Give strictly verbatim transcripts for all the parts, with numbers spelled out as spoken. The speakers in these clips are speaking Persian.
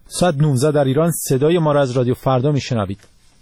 ساعت نوزده در ایران. صدای ما را از رادیو فردا میشنوید.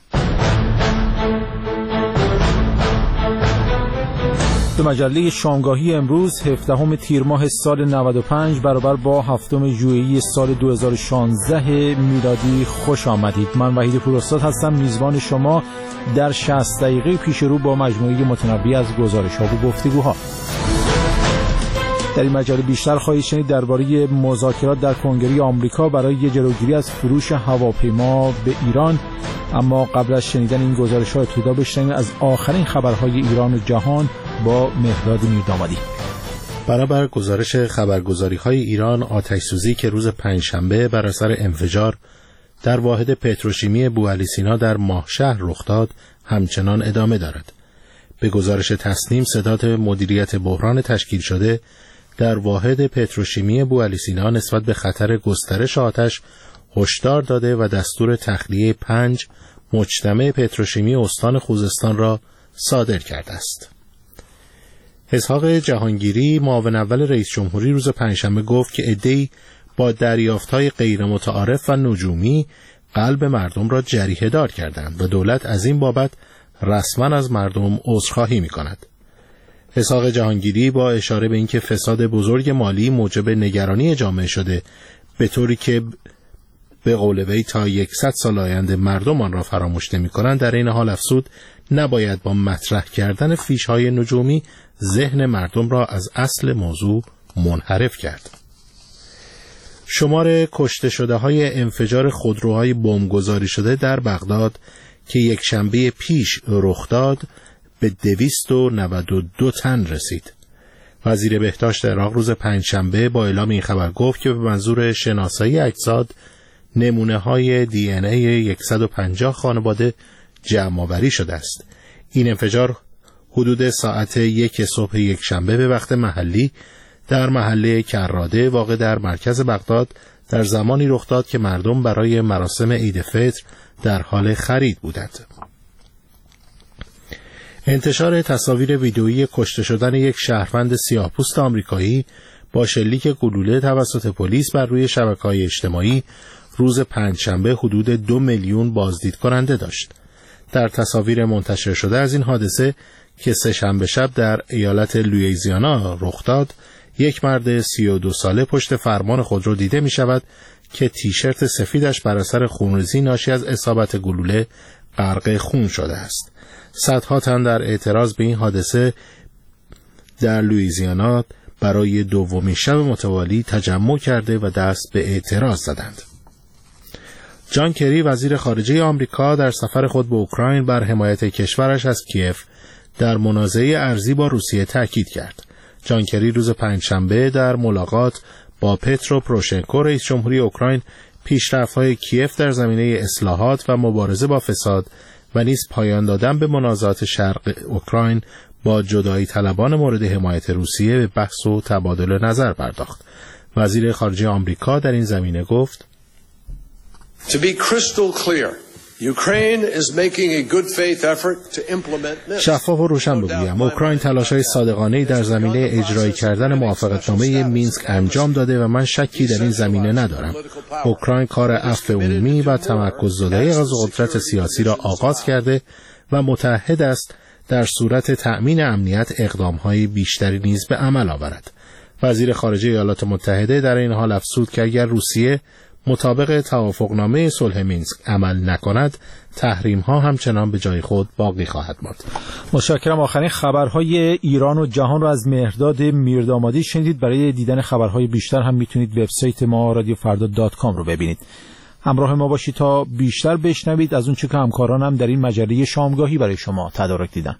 به مجله شامگاهی امروز هفدهم تیر ماه سال نود و پنج برابر با هفتم ژوئیه سال دو هزار و شانزده میلادی خوش آمدید. من وحید پوراستاد هستم، میزبان شما در شصت دقیقه پیش رو با مجموعه متنوع از گزارش‌ها و گفتگوها. در این مجله بیشتر خواهید شنید درباره مذاکرات در کنگره آمریکا برای جلوگیری از فروش هواپیما به ایران. اما قبل از شنیدن این گزارش‌ها ابتدا بشنویم از آخرین خبرهای ایران و جهان با مهداد میردامادی. برابر گزارش خبرگزاری‌های ایران، آتش‌سوزی که روز پنجشنبه بر اثر انفجار در واحد پتروشیمی بوعلیسینا در ماهشهر رخ داد همچنان ادامه دارد. به گزارش تصنیم، صدات مدیریت بحران تشکیل شده در واحد پتروشیمی بوعلیسینا نسبت به خطر گسترش آتش هشدار داده و دستور تخلیه پنج مجتمع پتروشیمی استان خوزستان را صادر کرده است. اسحاق جهانگیری، معاون اول رئیس جمهوری، روز پنجشنبه گفت که عده‌ای با دریافت‌های غیر متعارف و نجومی قلب مردم را جریحه دار کردند و دولت از این بابت رسما از مردم عذرخواهی می‌کند. اسحاق جهانگیری با اشاره به اینکه فساد بزرگ مالی موجب نگرانی جامعه شده، به طوری که به قول وی تا صد سال آینده مردم آن را فراموش نمی‌کنند، در این حال افزود نباید با مطرح کردن فیش‌های نجومی ذهن مردم را از اصل موضوع منحرف کرد. شمار کشته شده های انفجار خودروهای بمبگذاری شده در بغداد که یک شنبه پیش رخ داد به دویست و نود و دو تن رسید. وزیر بهداشت عراق روز پنجشنبه با اعلام این خبر گفت که به منظور شناسایی اجساد نمونه های دی ان ای صد و پنجاه خانواده جمع آوری شده است. این انفجار حدود ساعت یک صبح یک شنبه به وقت محلی در محله کراده واقع در مرکز بغداد در زمانی رخ داد که مردم برای مراسم عید فطر در حال خرید بودند. انتشار تصاویر ویدئویی کشته شدن یک شهروند سیاه‌پوست آمریکایی با شلیک گلوله توسط پلیس بر روی شبکه‌های اجتماعی روز پنجشنبه حدود دو میلیون بازدید کننده داشت. در تصاویر منتشر شده از این حادثه که سه شنبه شب در ایالت لوئیزیانا رخ داد، یک مرد سی و دو ساله پشت فرمان خودرو دیده می شود که تیشرت سفیدش بر اثر خونریزی ناشی از اصابت گلوله غرق خون شده است. صدها تن در اعتراض به این حادثه در لوئیزیانا برای دومین شب متوالی تجمع کرده و دست به اعتراض زدند. جان کری، وزیر خارجه آمریکا، در سفر خود به اوکراین بر حمایت کشورش از کیف در منازعه ارضی با روسیه تاکید کرد. جان کری روز پنجشنبه در ملاقات با پترو پروشنکو، رئیس جمهوری اوکراین، پیشرفت‌های کیف در زمینه اصلاحات و مبارزه با فساد و نیز پایان دادن به منازعات شرق اوکراین با جدایی طلبان مورد حمایت روسیه به بحث و تبادل نظر پرداخت. وزیر خارجه آمریکا در این زمینه گفت: To be crystal clear, Ukraine is making a good faith effort to implement. شفاف و روشن بگویم، اوکراین تلاش‌های صادقانه‌ای در زمینه اجرایی کردن موافقتنامه مینسک انجام داده و من شکی در این زمینه ندارم. اوکراین کار عفو عمومی و تمرکز زدایی از قدرت سیاسی را آغاز کرده و متعهد است در صورت تأمین امنیت اقدام‌های بیشتری نیز به عمل آورد. وزیر خارجه ایالات متحده در این حال افزود که اگر روسیه مطابق توافقنامه صلح مینسک عمل نکند، تحریم ها همچنان به جای خود باقی خواهد ماند. متشکرم. آخرین خبرهای ایران و جهان را از مهرداد میردامادی شنیدید. برای دیدن خبرهای بیشتر هم میتونید وبسایت ما رادیو فردا دات کام رو ببینید. همراه ما باشید تا بیشتر بشنوید از اون چه که همکارانم در این مجله شامگاهی برای شما تدارک دیدن.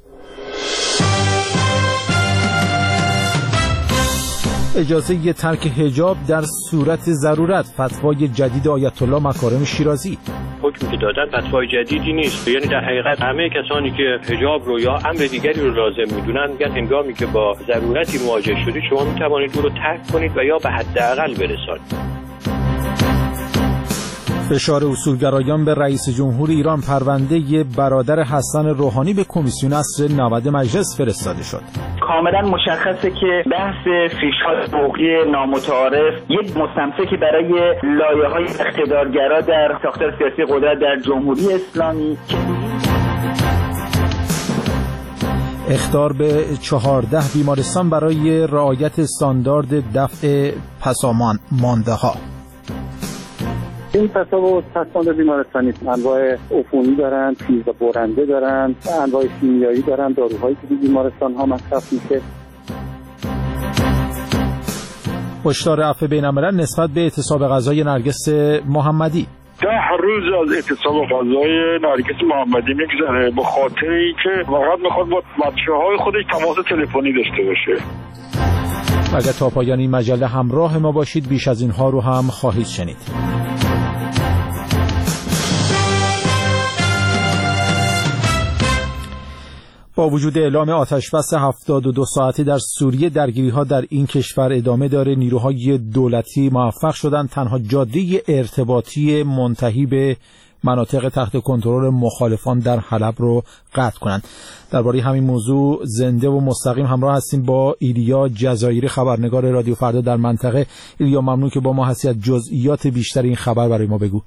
اجازه ی ترک حجاب در صورت ضرورت، فتوای جدید آیت الله مکارم شیرازی. حکمی که دادن فتوای جدیدی نیست، یعنی در حقیقت همه کسانی که حجاب رو یا امر دیگری رو لازم میدونن میگن هنگامی که با ضرورتی مواجه شدید شما میتوانید اون رو ترک کنید و یا به حداقل برسانید. فشار اصولگرایان به رئیس جمهور ایران، پرونده برادر حسن روحانی به کمیسیون عصر نود مجلس فرستاده شد. کاملا مشخصه که بحث فیش‌های حقوقی نامتعارف یک مستمسکی برای لایه‌های اقتدارگرا در ساختار سیاسی قدرت در جمهوری اسلامی. اخطار به چهارده بیمارستان برای رعایت استاندارد دفع پسامان مانده ها. این تصاوب پساند بیمارستانی انواع عفونی دارن، تیز برنده دارن، انواع شیمیایی دارن، داروهایی که بیمارستان ها مصرف میشه. هشدار عفو بین‌الملل نسبت به اعتصاب غذای نرگس محمدی. ده روز از اعتصاب غذای نرگس محمدی میگذره به خاطر اینکه فقط میخواد با بچه‌های خودش تماس تلفنی داشته باشه. اگر تا پایان این مجله همراه ما باشید بیش از اینها رو هم خواهید شنید. با وجود اعلام آتشبس هفتاد و دو ساعته در سوریه، درگیری‌ها در این کشور ادامه داره. نیروهای دولتی موفق شدند تنها جاده ارتباطی منتهی به مناطق تحت کنترل مخالفان در حلب رو قطع کنند. درباره همین موضوع زنده و مستقیم همراه هستیم با ایلیا جزایری، خبرنگار رادیو فردا در منطقه. ایلیا، ممنون که با ما هستی. از جزئیات بیشتر این خبر برای ما بگو.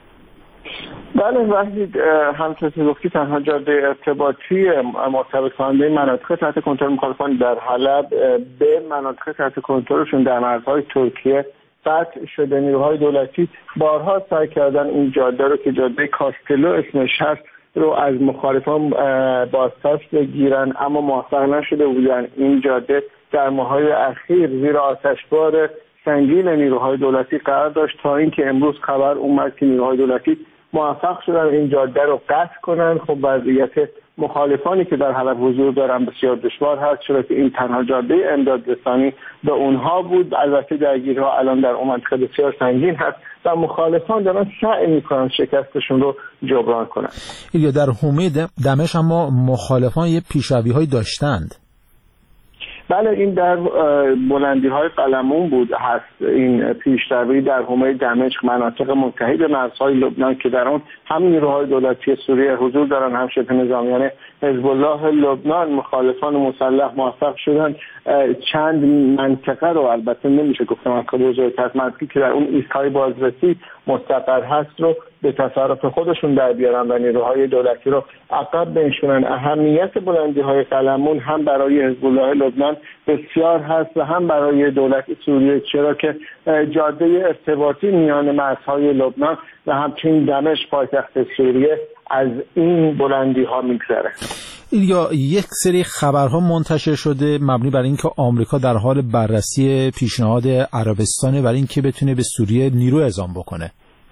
بله وحید، همچنین که گفتی تنها جاده ارتباطی مرتبط کننده مناطق تحت کنترل مخالفان در حلب به مناطق تحت کنترلشون در مرزهای ترکیه قطع شده. نیروهای دولتی بارها سعی کردن این جاده رو که جاده کاستلو اسمش هست رو از مخالفان بازپس بگیرن، اما موفق نشده بودن. این جاده در ماه‌های اخیر زیر آتشبار سنگین نیروهای دولتی قرار داشت تا اینکه امروز خبر اومد که نیروهای دولتی موفق شدن این جاده رو قطع کنن. خب وضعیت مخالفانی که در حلب حضور دارن بسیار دشوار هست، چرا که این تنها جاده امدادرسانی به اونها بود. البته درگیری‌ها الان در اون منطقه بسیار سنگین هست و مخالفان دارن سعی میکنن شکستشون رو جبران کنن. یا در حومه دمشق اما مخالفان یه پیشروی‌هایی داشتند. بله، این در بلندی های قلمون بود هست این پیشروی در حومه دمشق، مناطق منتهی به مرزهای لبنان که در اون هم نیروهای دولتی سوریه حضور دارن هم شبه نظامیان حزب الله لبنان. مخالفان مسلح موفق شدن چند منطقه رو، البته نمیشه گفتم از بزرگتر منطقی که در اون ایستگاه بازرسی مستقر هست رو به تصرف خودشون در بیارن و نیروهای دولتی رو عقب بنشونن. اهمیت بلندی های قلمون هم برای حزب الله لبنان بسیار هست و هم برای دولت سوریه، چرا که جاده ارتباطی میان مرزهای لبنان و همچنین دمشق پایتخت سوریه از این بلندی ها میگذره. یا یک سری خبرها منتشر شده مبنی بر اینکه آمریکا در حال بررسی پیشنهاد عربستان برای اینکه بتونه به سوریه نیرو اعزام بکنه.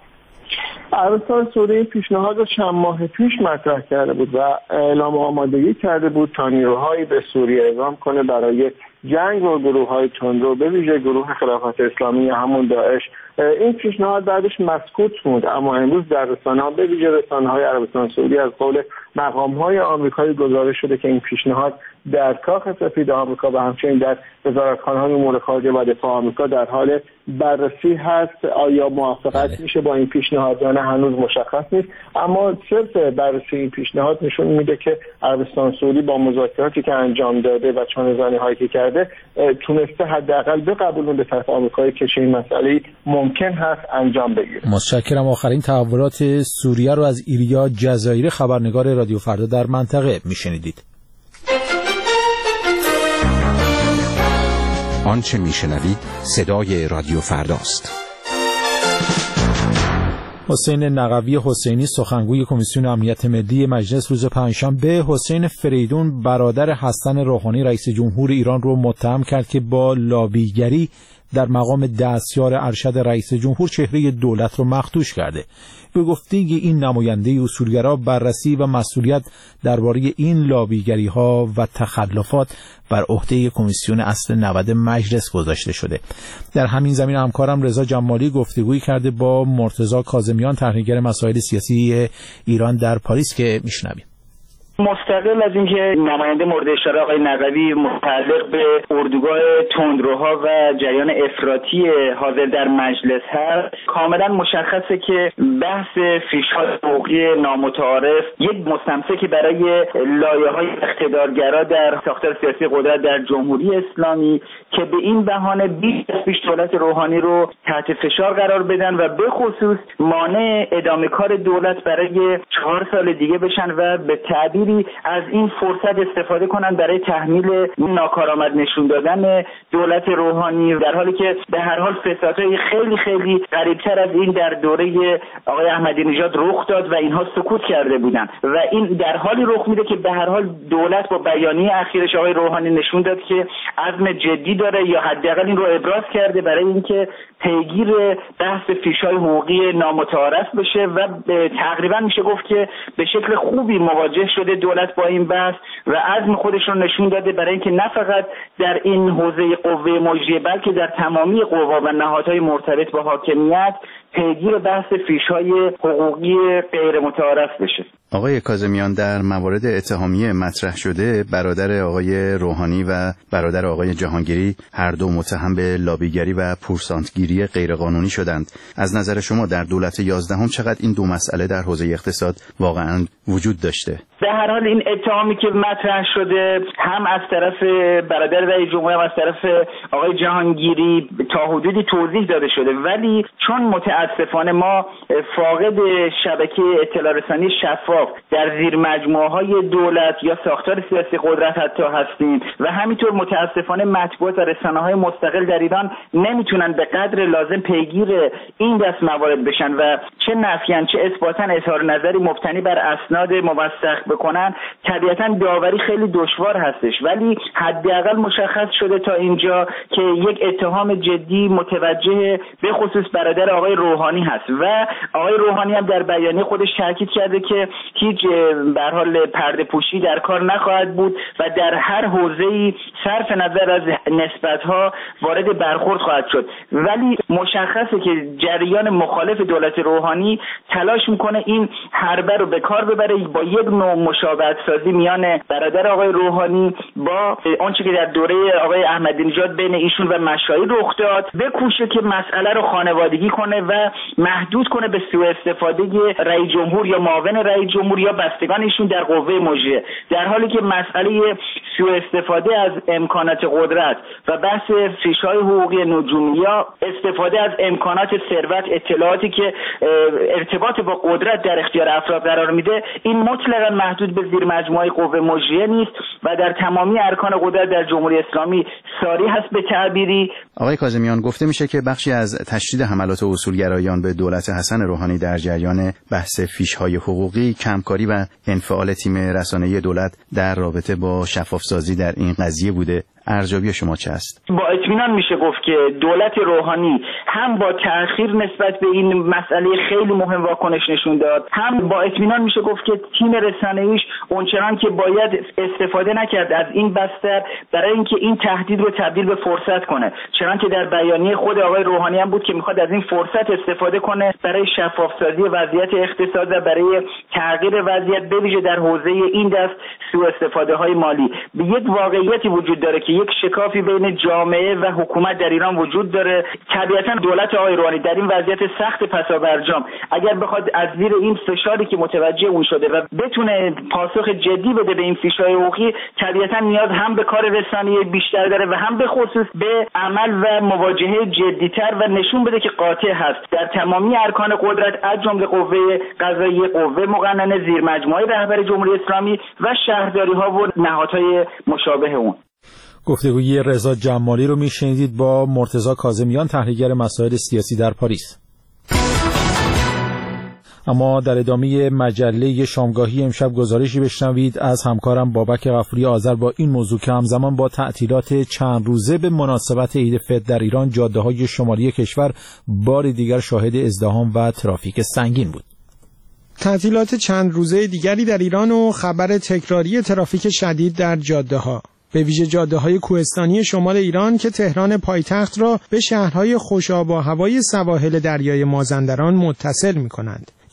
عربستان سوریه پیشنهاد رو چند ماه پیش مطرح کرده بود و اعلام آمادگی کرده بود تا نیروهایی به سوریه اعزام کنه برای جنگ با گروه‌های تندرو، به ویژه گروه خلافت اسلامی یا همون داعش. این پیشنهاد بعدش مسکوت بود، اما امروز در رسانه‌ها به ویژه رسانه‌های عربستان سعودی از قول مقام‌های آمریکایی گزارش شده که این پیشنهاد در کاخ سفید آمریکا و همچنین در وزارتخانه‌های امور خارجه و دفاع آمریکا در حال بررسی هست. آیا موافقت میشه با این پیشنهاد یا نه هنوز مشخص نیست، اما صرف بررسی این پیشنهاد نشون میده که عربستان سعودی با مذاکراتی که انجام داده و چانه‌زنی‌هایی که کرده تونسته حداقل بقبولونه به طرف آمریکایی که چنین مسئله‌ای ممکن هست انجام بگیره. متشکرم. آخرین تحولات سوریه رو از ایلیا جزایری، خبرنگار رادیو فردا در منطقه میشنیدید. آنچه میشنوید صدای رادیو فرداست. حسین نقوی حسینی، سخنگوی کمیسیون امنیت ملی مجلس، روز پنجشنبه حسین فریدون برادر حسن روحانی رئیس جمهور ایران رو متهم کرد که با لابیگری در مقام دستیار ارشد رئیس جمهور چهره دولت رو مخدوش کرده. به گفته این نماینده اصولگرا بررسی و مسئولیت درباره این لابیگری ها و تخلفات بر عهده کمیسیون اصل نود مجلس گذاشته شده. در همین زمین همکارم رضا جمالی گفتگویی کرده با مرتضی کاظمیان، تحلیلگر مسائل سیاسی ایران در پاریس که میشنویم. مستقل از اینکه نماینده مورد اشاره آقای نقوی متعلق به اردوگاه تندروها و جریان افراطی حاضر در مجلس هست، کاملا مشخصه که بحث فیش‌های حقوقی نامتعارف یک مستمسکی برای لایه‌های اقتدارگرا در ساختار سیاسی قدرت در جمهوری اسلامی که به این بهانه بیش از پیش دولت روحانی رو تحت فشار قرار بدن و به خصوص مانع ادامه کار دولت برای چهار سال دیگه بشن و به تعبیری از این فرصت استفاده کنن برای تحمیل ناکارآمد نشون دادن دولت روحانی، در حالی که به هر حال فسادهای خیلی خیلی قریبتر از این در دوره آقای احمدی نژاد رخ داد و اینها سکوت کرده بودن و این در حالی رخ میده که به هر حال دولت با بیانیه اخیرش آقای روحانی نشون داد که عزم جدی داره یا حداقل این رو ابراز کرده برای اینکه پیگیر بحث فیش‌های حقوقی نامتعارف بشه و تقریبا میشه گفت که به شکل خوبی مواجه شده دولت با این بحث و عزم خودش رو نشون داده برای اینکه نه فقط در این حوزه قوه مجریه بلکه در تمامی قوا و نهادهای مرتبط با حاکمیت پیگیر بحث فیش‌های حقوقی غیر متعارف بشه. آقای کاظمیان، در موارد اتهامیه مطرح شده برادر آقای روحانی و برادر آقای جهانگیری هر دو متهم به لابیگری و پورسانتگیری غیرقانونی شدند. از نظر شما در دولت یازدهم چقدر این دو مسئله در حوزه اقتصاد واقعا وجود داشته؟ در هر حال این اتهامی که مطرح شده هم از طرف برادر رئیس جمهور هم از طرف آقای جهانگیری تا حدودی توضیح داده شده، ولی چون متاسفانه ما فاقد شبکه اطلاع رسانی شفاف در زیر مجموعه های دولت یا ساختار سیاسی قدرت حتی هستیم و همینطور متاسفانه مطبوعات و رسانه های مستقل در ایران نمیتونن به قدر لازم پیگیر این دست موارد بشن و چه نفیان چه اثباتن اظهار نظری مبتنی بر اسناد موثق بکنن، طبیعتا داوری خیلی دشوار هستش، ولی حداقل مشخص شده تا اینجا که یک اتهام جدی متوجه به خصوص برادر آقای روحانی هست و آقای روحانی هم در بیانیه خودش تاکید کرده که هیچ به هر حال پرده پوشی در کار نخواهد بود و در هر حوزه‌ای صرف نظر از نسبت‌ها وارد برخورد خواهد شد، ولی مشخصه که جریان مخالف دولت روحانی تلاش میکنه این حربه رو به کار ببره با یک نوع مشابهت سازی میان برادر آقای روحانی با آنچه که در دوره آقای احمدی نژاد بین ایشون و مشایخ رخ داد بکوشه که مسئله رو خانوادگی کنه و محدود کنه به سوء استفاده رئیس جمهور یا معاون رئیس جمهور یا بستگان ایشون در قوه مجریه، در حالی که مسئله سوء استفاده از امکانات قدرت و بحث فیش‌های حقوقی نجومی یا استفاده از امکانات ثروت اطلاعاتی که ارتباط با قدرت در اختیار افراد قرار میده این مطلقاً محدود به زیر مجموعه قوه مجریه نیست و در تمامی ارکان قدرت در جمهوری اسلامی ساری هست به تعبیری. آقای کاظمیان، گفته میشه که بخشی از تشدید حملات اصولگرایان به دولت حسن روحانی در جریان بحث فیش‌های حقوقی کمکاری و انفعال تیم رسانه‌ای دولت در رابطه با شفافسازی در این قضیه بوده. ارزیابی شما چه است؟ با اطمینان میشه گفت که دولت روحانی هم با تأخیر نسبت به این مسئله خیلی مهم واکنش نشون داد، هم با اطمینان میشه گفت که تیم رسانه‌ایش اونچنان که باید استفاده نکرد از این بستر برای اینکه این تهدید رو تبدیل به فرصت کنه، چنان که در بیانیه خود آقای روحانی هم بود که میخواد از این فرصت استفاده کنه برای شفافسازی وضعیت اقتصاد و برای تغییر وضعیت به ویژه در حوزه این دست سوء استفاده های مالی. به یک واقعیتی وجود داره که یک شکافی بین جامعه و حکومت در ایران وجود داره. طبیعتا دولت آقای روحانی در این وضعیت سخت پسابرجام اگر بخواد از زیر این فشاری که متوجه اون شده و بتونه پاسخ جدی بده به این فیش‌های حقوقی، طبیعتا نیاز هم به کار رسانه‌ای بیشتر داره و هم به خصوص به عمل و مواجهه جدی‌تر و نشون بده که قاطع هست در تمامی ارکان قدرت از جمله قوه قضاییه، قوه مقننه، زیر مجموعه رهبر جمهوری اسلامی و شهرداری‌ها و نهادهای مشابه اون. گفتگوی رضا جمالی رو میشنیدید با مرتضی کاظمیان، تحلیلگر مسائل سیاسی در پاریس. اما در ادامه مجله شامگاهی امشب گزارشی بشنوید از همکارم بابک غفوری آذر با این موضوع که همزمان با تعطیلات چند روزه به مناسبت عید فطر در ایران جاده‌های شمالی کشور بار دیگر شاهد ازدحام و ترافیک سنگین بود. تعطیلات چند روزه دیگری در ایران و خبر تکراری ترافیک شدید در جاده‌ها، به ویژه جاده‌های کوهستانی شمال ایران که تهران پایتخت را به شهرهای خوش‌آب و هوای سواحل دریای مازندران متصل می‌کنند.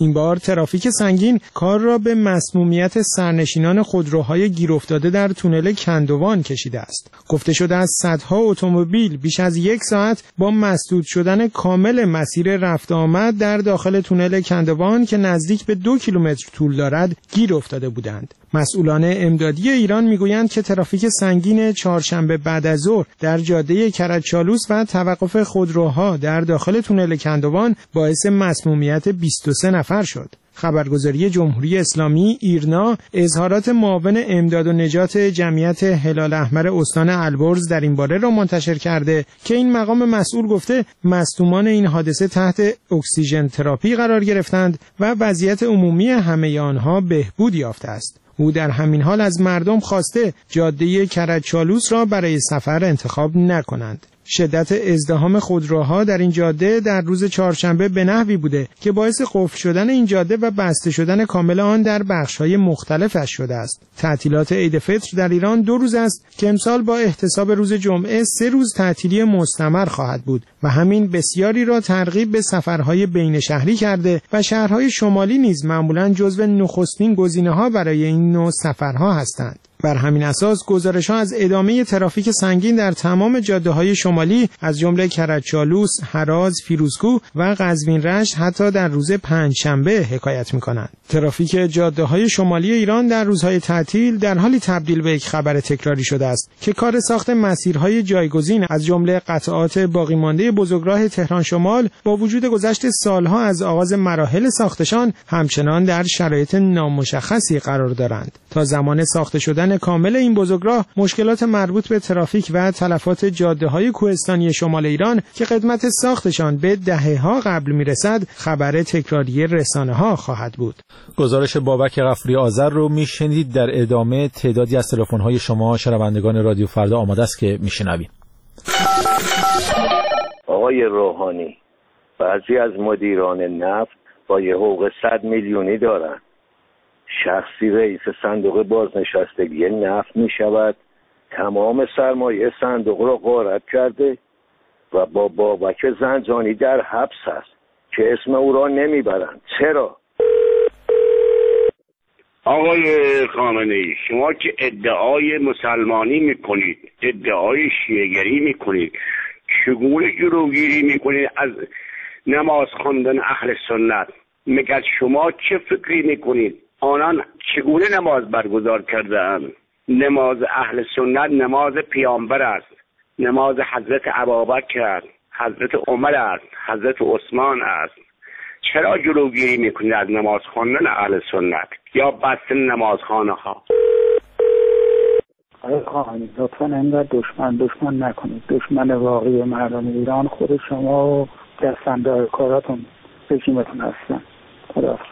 این بار ترافیک سنگین کار را به مسمومیت سرنشینان خودروهای گیر افتاده در تونل کندوان کشیده است. گفته شده از صدها اتومبیل بیش از یک ساعت با مسدود شدن کامل مسیر رفت آمد در داخل تونل کندوان که نزدیک به دو کیلومتر طول دارد گیر افتاده بودند. مسئولان امدادی ایران میگویند که ترافیک سنگین چهارشنبه بعد از ظهر در جاده کرج‌چالوس و توقف خودروها در داخل تونل کندوان باعث مسمومیت بیست و سه نفر شد. خبرگزاری جمهوری اسلامی ایرنا اظهارات معاون امداد و نجات جمعیت هلال احمر استان البرز در این باره را منتشر کرده که این مقام مسئول گفته مصدومان این حادثه تحت اکسیژن تراپی قرار گرفتند و وضعیت عمومی همه آنها بهبود یافته است. او در همین حال از مردم خواسته جاده کرج‌چالوس را برای سفر انتخاب نکنند. شدت ازدحام خودروها در این جاده در روز چهارشنبه به نحوی بوده که باعث قفل شدن این جاده و بسته شدن کامل آن در بخش‌های مختلفش شده است. تعطیلات عید فطر در ایران دو روز است که امسال با احتساب روز جمعه سه روز تعطیلی مستمر خواهد بود و همین بسیاری را ترغیب به سفرهای بین شهری کرده و شهرهای شمالی نیز معمولاً جزو نخستین گزینه‌ها برای این نوع سفرها هستند. بر همین اساس گزارش‌ها از ادامه ترافیک سنگین در تمام جاده‌های شمالی از جمله کرج‌چالوس، هراز، فیروزکوه و قزوین رشت حتی در روز پنجشنبه حکایت می‌کنند. ترافیک جاده‌های شمالی ایران در روزهای تعطیل در حالی تبدیل به یک خبر تکراری شده است که کار ساخت مسیرهای جایگزین از جمله قطعات باقی مانده بزرگراه تهران شمال با وجود گذشت سالها از آغاز مراحل ساختشان همچنان در شرایط نامشخصی قرار دارند. تا زمان ساخته شدن کامل این بزرگراه مشکلات مربوط به ترافیک و تلفات جاده‌های کوهستانی شمال ایران که قدمت ساختشان به دهه‌ها قبل میرسد خبر تکراری رسانه‌ها خواهد بود. گزارش بابک غفوری آذر رو میشنید. در ادامه تعدادی از تلفن‌های شما شنوندگان رادیو فردا آماده است که میشنویم. آقای روحانی، بعضی از مدیران نفت با یه حقوق صد میلیونی دارن. شخصی رئیس صندوق بازنشستگی نفت می شود، تمام سرمایه صندوق را غارت کرده و با بابک زنجانی در حبس است که اسم او را نمی برند. چرا؟ آقای خامنه‌ای، شما که ادعای مسلمانی می کنید، ادعای شیعه‌گری می کنید، چگونه جلوگیری می کنید از نماز خواندن اهل سنت؟ مگر شما چه فکری می کنید؟ آنان چگونه نماز برگزار کرده‌اند؟ نماز اهل سنت نماز پیامبر است، نماز حضرت ابوبکر است، حضرت عمر است، حضرت عثمان است. چرا جلوگیری میکنید از نماز خواندن اهل سنت یا بستن نمازخانه ها؟ آقای خامنه‌ای، لطفاً اینقدر دشمن دشمن نکنید. دشمن واقعی مردم ایران خود شما و دستاندار کاراتون رژیمتون هستن. خداحافظ.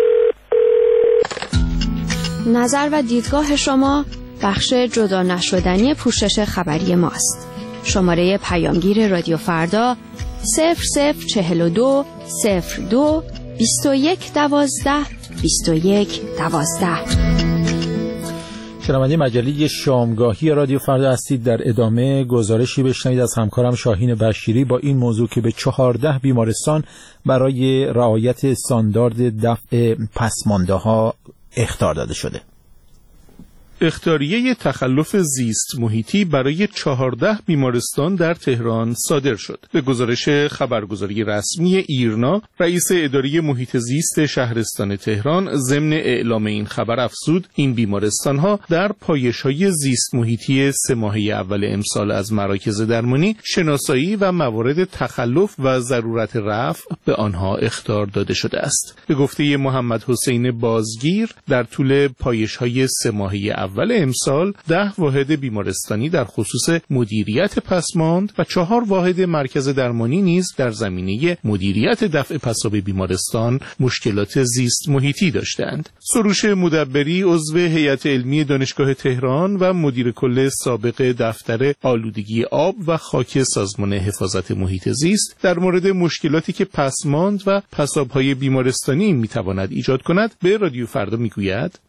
نظر و دیدگاه شما بخش جدا نشدنی پوشش خبری ماست. شماره پیامگیر رادیو فردا صفر صفر چهل و دو صفر دو بیست و یک دوازده بیست و یک دوازده. شنونده مجله شامگاهی رادیو فردا هستید. در ادامه گزارشی بشنوید از همکارم شاهین بشیری با این موضوع که به چهارده بیمارستان برای رعایت استاندارد دفع پسمانده‌ها اخطار داده شده. اخطاریه تخلف زیست محیطی برای چهارده بیمارستان در تهران صادر شد. به گزارش خبرگزاری رسمی ایرنا، رئیس اداره محیط زیست شهرستان تهران ضمن اعلام این خبر افزود این بیمارستان‌ها در پایش‌های زیست محیطی سه ماهه اول امسال از مراکز درمانی شناسایی و موارد تخلف و ضرورت رفع به آنها اخطار داده شده است. به گفته محمد حسین بازگیر، در طول پایش‌های سه ماهه اول امسال ده واحد بیمارستانی در خصوص مدیریت پسماند و چهار واحد مرکز درمانی نیز در زمینه مدیریت دفع پساب بیمارستان مشکلات زیست محیطی داشتند. سروش مدبری، عضو هیئت علمی دانشگاه تهران و مدیر کل سابق دفتر آلودگی آب و خاک سازمان حفاظت محیط زیست، در مورد مشکلاتی که پسماند و پساب‌های بیمارستانی میتواند ایجاد کند به رادیو فردا میگوید: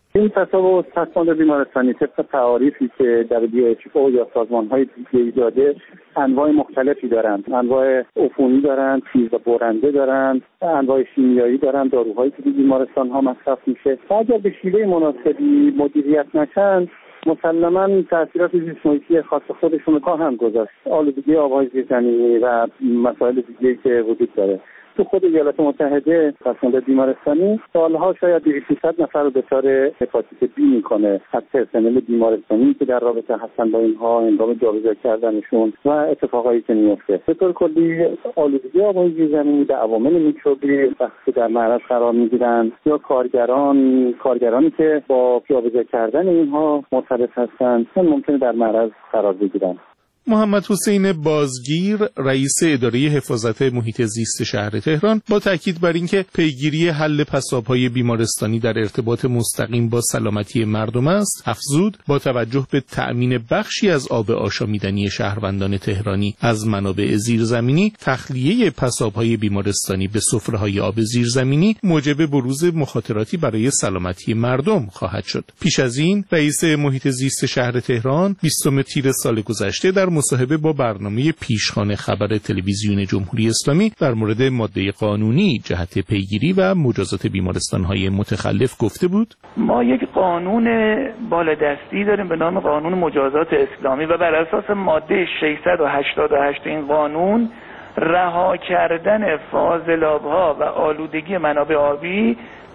این تصاوب چسباند بیمارستانی طبق تعاریفی که دبلیو اچ او یا سازمان‌های دیگه‌ای داده انواع مختلفی دارند. انواع عفونی دارند، تیز و برنده دارند، انواع شیمیایی دارند، داروهایی که بیمارستان‌ها مصرف میشه. اگر به شیوه مناسبی مدیریت نشن مسلماً تأثیرات زیست محیطی خاص خودشون رو هم گذاشت. آلودگی آب‌های زیرزمینی و مسائل دیگه‌ای که وجود داره. تو خود ایالات متحده چسباند بیمارستانی سالها شاید دویست نفر رو دچار هپاتیت بی میکنه از پرسنل بیمارستانی که در رابطه هستن با اینها هنگام جابجا کردنشون و اتفاقایی که میفته. به طور کلی آلودگی آب‌های زیرزمینی به عوامل میکروبی وقتی در معرض قرار میگیرن یا کارگران کارگرانی که با جابجا کردن اینها مرتبط هستن ممکنه در معرض قرار بگیرن. محمد حسین بازگیر رئیس اداره حفاظت محیط زیست شهر تهران با تاکید بر اینکه پیگیری حل پساب‌های بیمارستانی در ارتباط مستقیم با سلامتی مردم است، افزود با توجه به تأمین بخشی از آب آشامیدنی شهروندان تهرانی از منابع زیرزمینی، تخلیه پساب‌های بیمارستانی به سفره‌های آب زیرزمینی موجب بروز مخاطراتی برای سلامتی مردم خواهد شد. پیش از این رئیس محیط زیست شهر تهران بیستم تیر سال گذشته در مصاحبه با برنامه پیشخوان خبر تلویزیون جمهوری اسلامی در مورد ماده قانونی جهت پیگیری و مجازات بیمارستان‌های متخلف گفته بود: ما یک قانون بالادستی داریم به نام قانون مجازات اسلامی و بر اساس ماده ششصد و هشتاد و هشت این قانون رها کردن فاضلاب‌ها و آلودگی منابع آبی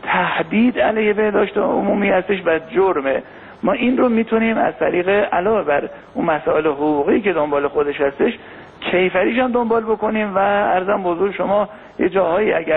تهدید علیه بهداشت عمومی هستش و جرمه. ما این رو میتونیم از طریق علاوه بر اون مسائل حقوقی که دنبال خودش هستش کیفریش هم دنبال بکنیم و عرضم بزرگ شما یه جاهایی اگر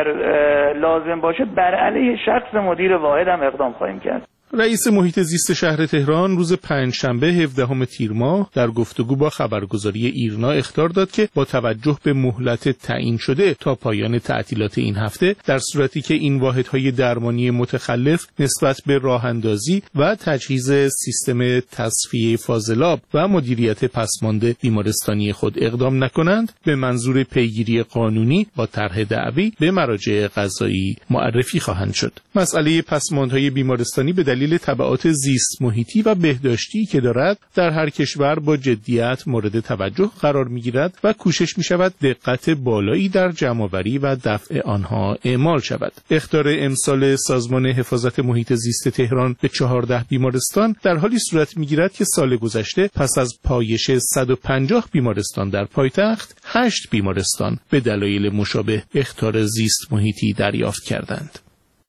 لازم باشه بر علیه شخص مدیر واحد هم اقدام خواهیم کرد. رئیس محیط زیست شهر تهران روز پنجشنبه هفدهم تیر ماه در گفتگو با خبرگزاری ایرنا اخطار داد که با توجه به مهلت تعیین شده تا پایان تعطیلات این هفته در صورتی که این واحدهای درمانی متخلف نسبت به راه‌اندازی و تجهیز سیستم تصفیه فاضلاب و مدیریت پسماند بیمارستانی خود اقدام نکنند به منظور پیگیری قانونی با طرح دعوی به مراجع قضایی معرفی خواهند شد. مسئله پسماندهای بیمارستانی به دلیل تبعات زیست محیطی و بهداشتی که دارد در هر کشور با جدیت مورد توجه قرار می‌گیرد و کوشش می‌شود دقت بالایی در جمع‌آوری و دفع آنها اعمال شود. اخطار امسال سازمان حفاظت محیط زیست تهران به چهارده بیمارستان در حالی صورت می‌گیرد که سال گذشته پس از پایش صد و پنجاه بیمارستان در پایتخت، هشت بیمارستان به دلایل مشابه اخطار زیست محیطی دریافت کردند.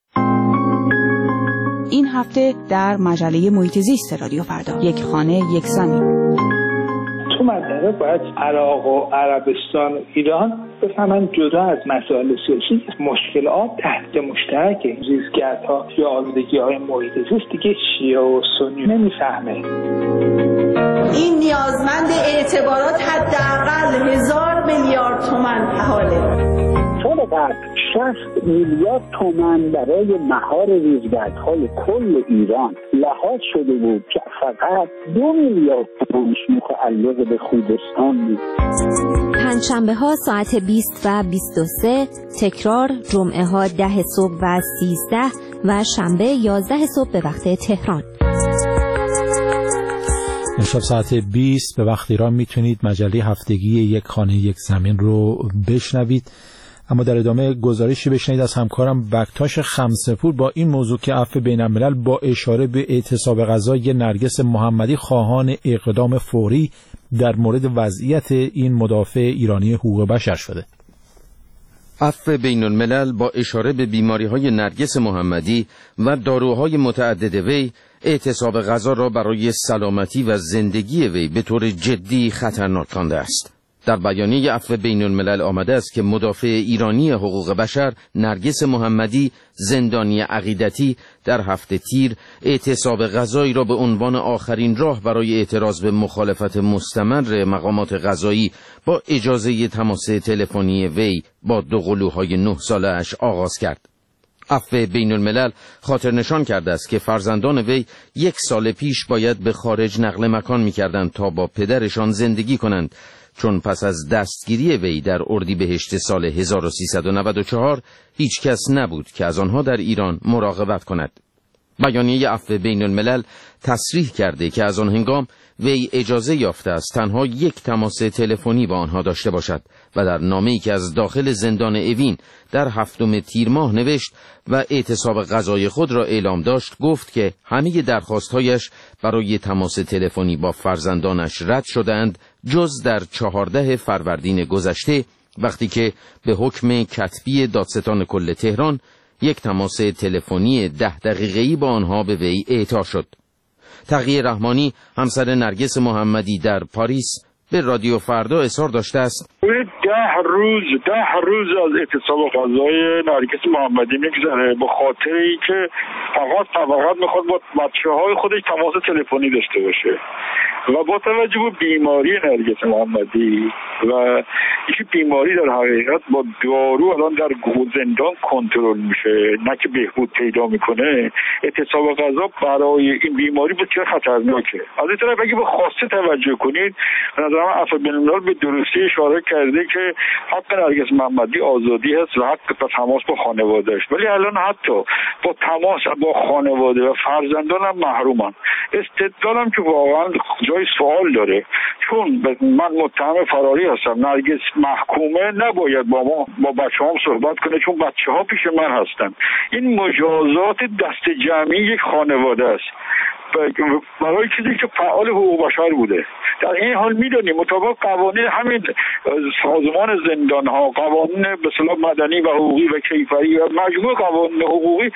این هفته در مجله محیط زیست رادیو فردا، یک خانه یک زمین. تو منطقه باید عراق و عربستان و ایران بفهمن جدا از مسائل سیاسی مشکل آب تحت مشترک زیستگردها یا آلودگی‌های محیط زیست دیگه شیعه و سنی نمیفهمه. این نیازمند اعتبارات حداقل هزار میلیارد تومان حاله. سال قبل شصت میلیارد تومان برای مهار ریزگردهای کل ایران لحاظ شده بود که فقط دو میلیارد تومانش متعلق به خوزستان بود. پنجشنبه ها ساعت بیست و بیست و سه، تکرار جمعه ها ده صبح و سیزده و شنبه یازده صبح به وقت تهران. امشب ساعت بیست به وقت ایران میتونید مجله هفتگی یک خانه یک زمین رو بشنوید. اما در ادامه گزارشی بشنید از همکارم بکتاش خمسه‌پور با این موضوع که عفو بین الملل با اشاره به اعتصاب غذای نرگس محمدی خواهان اقدام فوری در مورد وضعیت این مدافع ایرانی حقوق بشر شده. عفو بین الملل با اشاره به بیماری‌های نرگس محمدی و داروهای متعدد وی اعتصاب غذا را برای سلامتی و زندگی وی به طور جدی خطرناک خوانده است. در بیانیه عفو بین الملل آمده است که مدافع ایرانی حقوق بشر نرگس محمدی زندانی عقیدتی در هفته تیر اعتصاب غذایی را به عنوان آخرین راه برای اعتراض به مخالفت مستمر مقامات قضایی با اجازه تماس تلفنی وی با دو قلوهای نه ساله اش آغاز کرد. عفو بین الملل خاطر نشان کرده است که فرزندان وی یک سال پیش باید به خارج نقل مکان می کردند تا با پدرشان زندگی کنند، چون پس از دستگیری وی در اردیبهشت سال هزار و سیصد و نود و چهار هیچ کس نبود که از آنها در ایران مراقبت کند. بیانیه عفو بین الملل تصریح کرده که از آن هنگام وی اجازه یافته است تنها یک تماس تلفنی با آنها داشته باشد و در نامه‌ای که از داخل زندان اوین در هفتم تیر ماه نوشت و اعتصاب غذای خود را اعلام داشت، گفت که همه درخواست‌هایش برای تماس تلفنی با فرزندانش رد شدند جز در چهاردهم فروردین گذشته، وقتی که به حکم کتبی دادستان کل تهران یک تماس تلفنی ده دقیقه‌ای با آنها به وی اعطا شد. تقی رحمانی همسر نرگس محمدی در پاریس به رادیو فردا اظهار داشته است ده روز ده روز از اعتصاب غذای نرگس محمدی میگذره به خاطر اینکه فقط فقط میخواد با بچه‌های خودش تماس تلفنی داشته باشه و با توجه به بیماری نرگس محمدی و اینکه بیماری در حقیقت با دارو الان در زندان کنترل میشه نه که بهبود پیدا میکنه، اعتصاب غذا برای این بیماری بسیار خطرناکه. از این طرف اگه به خواسته توجه کنید به نظر من عفو بین الملل به درستی اشاره کرده که حق نرگس محمدی آزادی هست و حق به تماس با خانواده‌اش، ولی الان حتی با تماس با خانواده و فرزندانم محرومن. استدلالم که واقعا جای سوال داره، چون من متهم فراری هستم، نرگس محکومه، نباید با ما با بچه‌هام صحبت کنه چون بچه‌ها پیش من هستن. این مجازات دست جمعی یک خانواده است برای چیزی که فعال حقوق بشر بوده. در این حال میدونیم مطابق قوانین همین سازمان زندان ها، قوانین به اصطلاح مدنی و حقوقی و کیفری و مجموع قوانین حقوقی،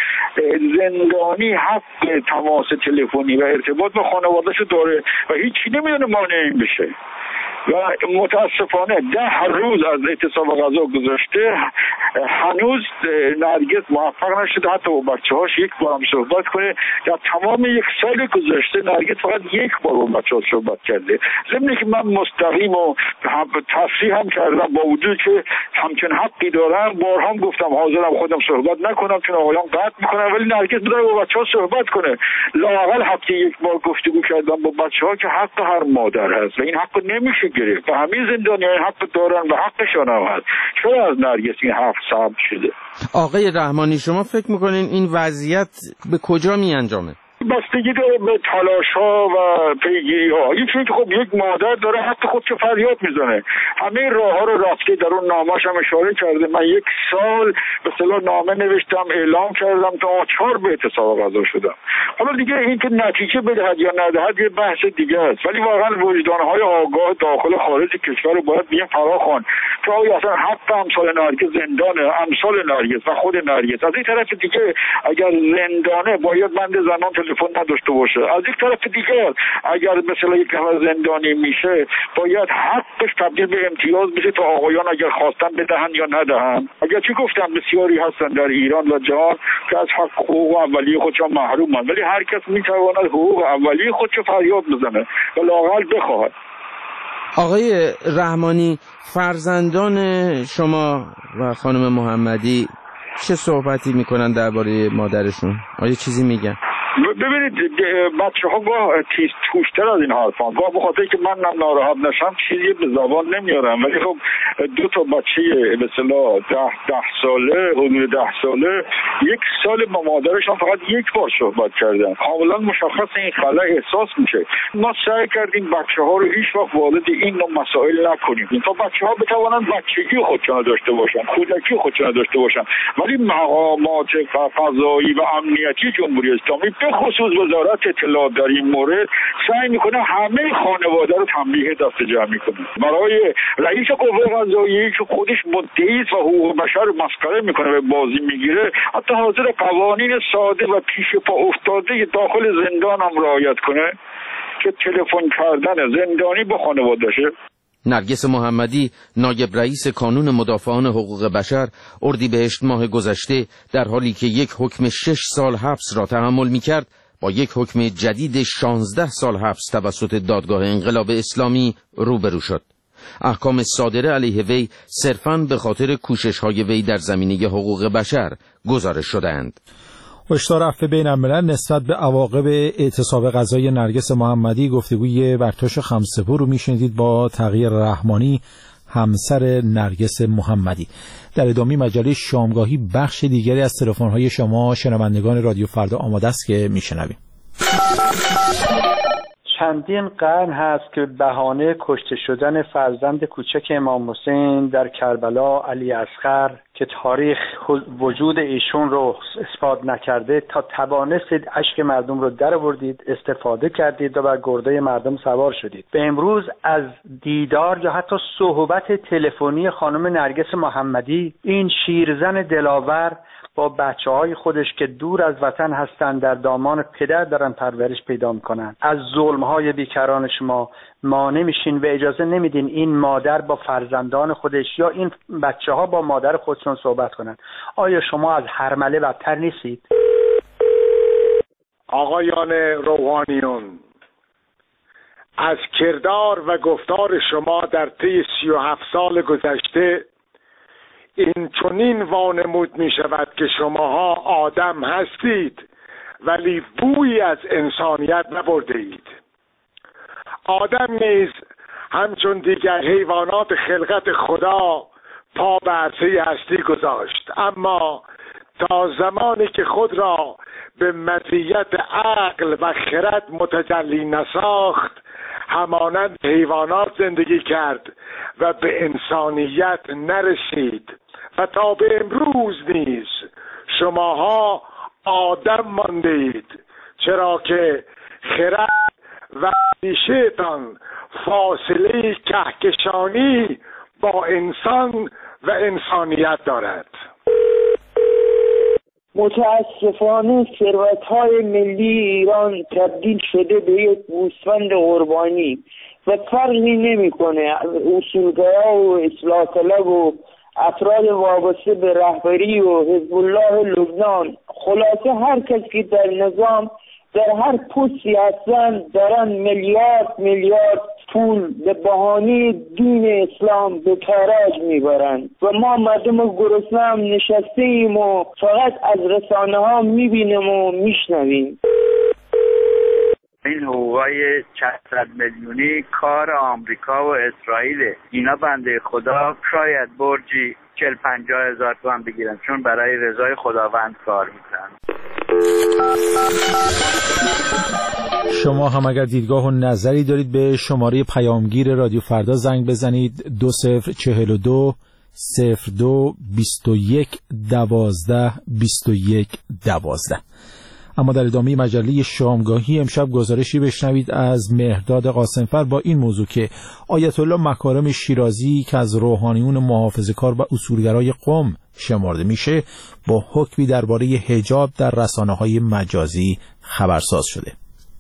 زندانی حق تماس تلفنی و ارتباط با خانواده‌شو داره و هیچی نمیدونه مانع این بشه. و متاسفانه ده روز از اعتصاب غذا گذشته هنوز نرگس موفق نشده حتی با بچه‌هاش یک بار هم صحبت کنه. در تمام یک سال گذشته نرگس فقط یک بار با بچه‌هاش صحبت کرده، ضمن که من مستقیم و تصریح هم کردم با وجود که همچنین حقی دارم، بارها گفتم حاضرم خودم صحبت نکنم چون آقایان قطع میکنن، ولی نرگس بداره با بچه‌ها صحبت کنه. لااقل حتی یک بار گفتگو کردم با بچه‌ها که حق هر مادر هست و این حق نمیشه گرفت و همه زندانیان حق دارن و حقشان هم هست. چرا از نرگس این حق صعب شده؟ آقای رحمانی شما فکر میکنین این وضعیت به کجا می انجامه؟ بستگی داره به تلاش ها و پیگیری ها. یکی که خب یک مادر داره حتی خودشو فریاد میزنه، همه راه ها رو رفته، در اون نامش هم اشاره کرده. من یک سال به اصطلاح نامه نوشتم، اعلام کردم تا چهار به اعتصاب غذا شدم. حالا دیگه این که نتیجه بدهد یا ندهد یه بحث دیگه است، ولی واقعا وجدان های آگاه داخل خارج کشور رو باید بیان فراخوان که آیا اصلا حق امثال نرگس زندانه، امثال نرگس و خود نرگس. از این طرف دیگه اگر زندانه باید بند زنان تلفن نداشته باشه، از یک طرف دیگه اگر مثلا یک نفر زندانی میشه باید حقش تبدیل به امتیاز بشه تا آقایان اگر خواستن بدهن یا ندهن. اگر چی گفتم بسیاری هستن در ایران و جهان که از حق حقوق اولیه خودشان محرومن، ولی هر کس میتواند حقوق اولیه خودشو فریاد بزنه و لااقل بخواهد. آقای رحمانی، فرزندان شما و خانم محمدی چه صحبتی میکنن درباره مادرشون؟ آیا چیزی میگن؟ ببینید بچه ها گاه تیز توشتر از این حرف هم، گاه بخاطر که من ناراحت نشم چیزی به زبان نمیارم، ولی خب دو تا بچه به اصطلاح ده ده ساله حدود ده ساله یک سال با مادرشان فقط یک بار صحبت کردن، کاملا مشخص این خلأ احساس میشه. ما سعی کردیم بچه ها رو هیچ وقت وارد این نوع مسائل نکنیم تا بچه ها بتوانند بچگی خودشان داشته باشن، کودکی خودشان داشته باشن، ولی مقامات قضایی و امنیتی جمهوری اسلامی به خصوص وزارت اطلاعات در این مورد سعی میکنه همه خانواده رو تنبیه دست جمعی کنه. برای رئیس قوه قضاییه که خودش مدعی و حقوق بشر مسخره میکنه و بازی میگیره، حتی حاضر قوانین ساده و پیش پا افتاده داخل زندان هم رعایت کنه که تلفن کردن زندانی با خانواده‌شه. نرگس محمدی، نایب رئیس کانون مدافعان حقوق بشر، اردیبهشت ماه گذشته در حالی که یک حکم شش سال حبس را تحمل می‌کرد، با یک حکم جدید شانزده سال حبس توسط دادگاه انقلاب اسلامی روبرو شد. احکام صادره علیه وی صرفاً به خاطر کوشش‌های وی در زمینه حقوق بشر گزارش شده‌اند. هشدار عفو بین الملل نسبت به عواقب اعتصاب غذای نرگس محمدی، گفتگوی برتاش خمسپور رو میشنیدید با تغییر رحمانی، همسر نرگس محمدی. در ادامه مجله شامگاهی بخش دیگری از تلفن‌های شما شنوندگان رادیو فردا آماده است که میشنویم. چندین قرن هست که بهانه کشته شدن فرزند کوچک امام حسین در کربلا علی اصغر که تاریخ وجود ایشون رو اثبات نکرده تا توانستید اشک مردم رو در آوردید، استفاده کردید و بر گرده مردم سوار شدید. به امروز از دیدار یا حتی صحبت تلفنی خانم نرگس محمدی، این شیرزن دلاور با بچه های خودش که دور از وطن هستن در دامان پدر دارن پرورش پیدا میکنن، از ظلم های بیکران شما مانع میشین و اجازه نمیدین این مادر با فرزندان خودش یا این بچه ها با مادر خودشون صحبت کنن. آیا شما از هرمله بدتر نیستید؟ آقایان روحانیون، از کردار و گفتار شما در طی سی و هفت سال گذشته این چنین وانمود می شود که شماها آدم هستید ولی بویی از انسانیت نبرده اید. آدم نیز همچون دیگر حیوانات خلقت خدا پا به عرصه هستی گذاشت، اما تا زمانی که خود را به مزیت عقل و خرد متجلی نساخت همانند حیوانات زندگی کرد و به انسانیت نرسید و تا به امروز نیز شماها آدم مانده اید، چرا که خرد و اندیشه‌تان فاصله کهکشانی با انسان و انسانیت دارد. متاسفانه ثروت‌های ملی ایران تبدیل شده به یک گوسفند قربانی و فرقی نمی‌کنه اصولگرا و اصلاح طلب و افراد وابسته به رهبری و حزب الله لبنان، خلاصه هر کس که در نظام در هر پستی هستن دارن میلیارد میلیارد پول به بهانه دین اسلام به تاراج میبرن و ما مردم گرسنه هم نشسته ایم و فقط از رسانه ها میبینیم و میشنویم. این حقوقای چند میلیونی کار آمریکا و اسرائیل، اینا بنده خدا شاید برجی چل پنجاه هزار تومان بگیرن چون برای رضای خداوند کار میکنن. شما هم اگر دیدگاه و نظری دارید به شماره پیامگیر رادیو فردا زنگ بزنید دو صفر چهل و دو صفر دو بیست و یک دوازده بیست و یک دوازده. اما در ادامه مجله شامگاهی امشب گزارشی بشنوید از مهرداد قاسمفر با این موضوع که آیت الله مکارم شیرازی که از روحانیون محافظه‌کار و اصولگرای قم شمرده میشه با حکمی درباره حجاب در رسانه‌های مجازی خبرساز شده.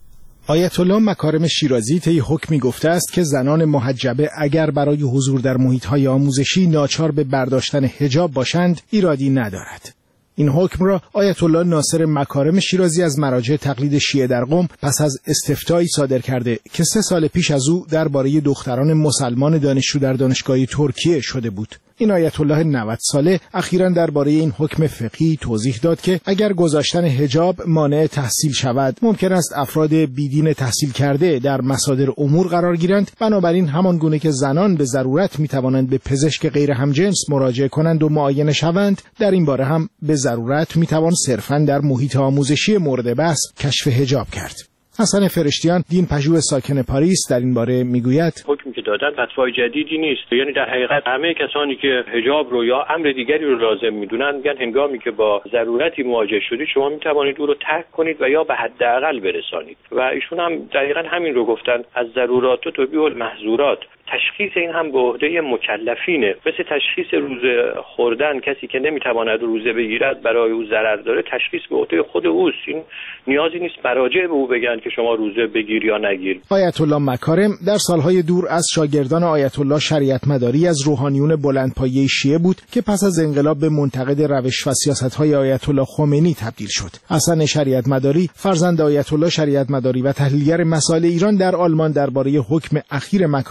آیت الله مکارم شیرازی طی حکمی گفته است که زنان محجبه اگر برای حضور در محیط‌های آموزشی ناچار به برداشتن حجاب باشند ایرادی ندارد. این حکم را آیت الله ناصر مکارم شیرازی از مراجع تقلید شیعه در قم پس از استفتایی صادر کرده که سه سال پیش از او درباره دختران مسلمان دانشجو در دانشگاه ترکیه شده بود. این آیت الله نود ساله اخیراً درباره این حکم فقهی توضیح داد که اگر گذاشتن حجاب مانع تحصیل شود ممکن است افراد بیدین تحصیل کرده در مصادر امور قرار گیرند، بنابراین همان گونه که زنان به ضرورت می توانند به پزشک غیر همجنس مراجعه کنند و معاینه شوند، در این باره هم به ضرورت می توان صرفاً در محیط آموزشی مورد بحث کشف حجاب کرد. حسن فرشتیان دین پژوه ساکن پاریس در این باره میگوید حکمی که دادن فتوای جدیدی نیست، یعنی در حقیقت همه کسانی که حجاب رو یا امر دیگری رو لازم میدونن میگن هنگامی که با ضرورتی مواجه شدید شما میتوانید او رو ترک کنید و یا به حداقل برسانید و ایشون هم دقیقاً همین رو گفتن، از ضرورات تبیح المحظورات. تشخیص این هم به عهده مکلفینه، مثل تشخیص روزه خوردن، کسی که نمیتواند روزه بگیرد برای او ضرر داره، تشخیص به عهده خود اوست. این نیازی نیست مراجع به او بگن که شما روزه بگیر یا نگیر. آیت الله مکارم در سالهای دور از شاگردان آیت الله شریعت مداری از روحانیون بلندپایه شیعه بود که پس از انقلاب به منتقد روش و سیاست‌های آیت الله خمینی تبدیل شد. حسن شریعت مداری فرزند آیت الله شریعت مداری و تحلیلگر مسائل ایران در آلمان درباره حکم اخیر مکارم شیرازی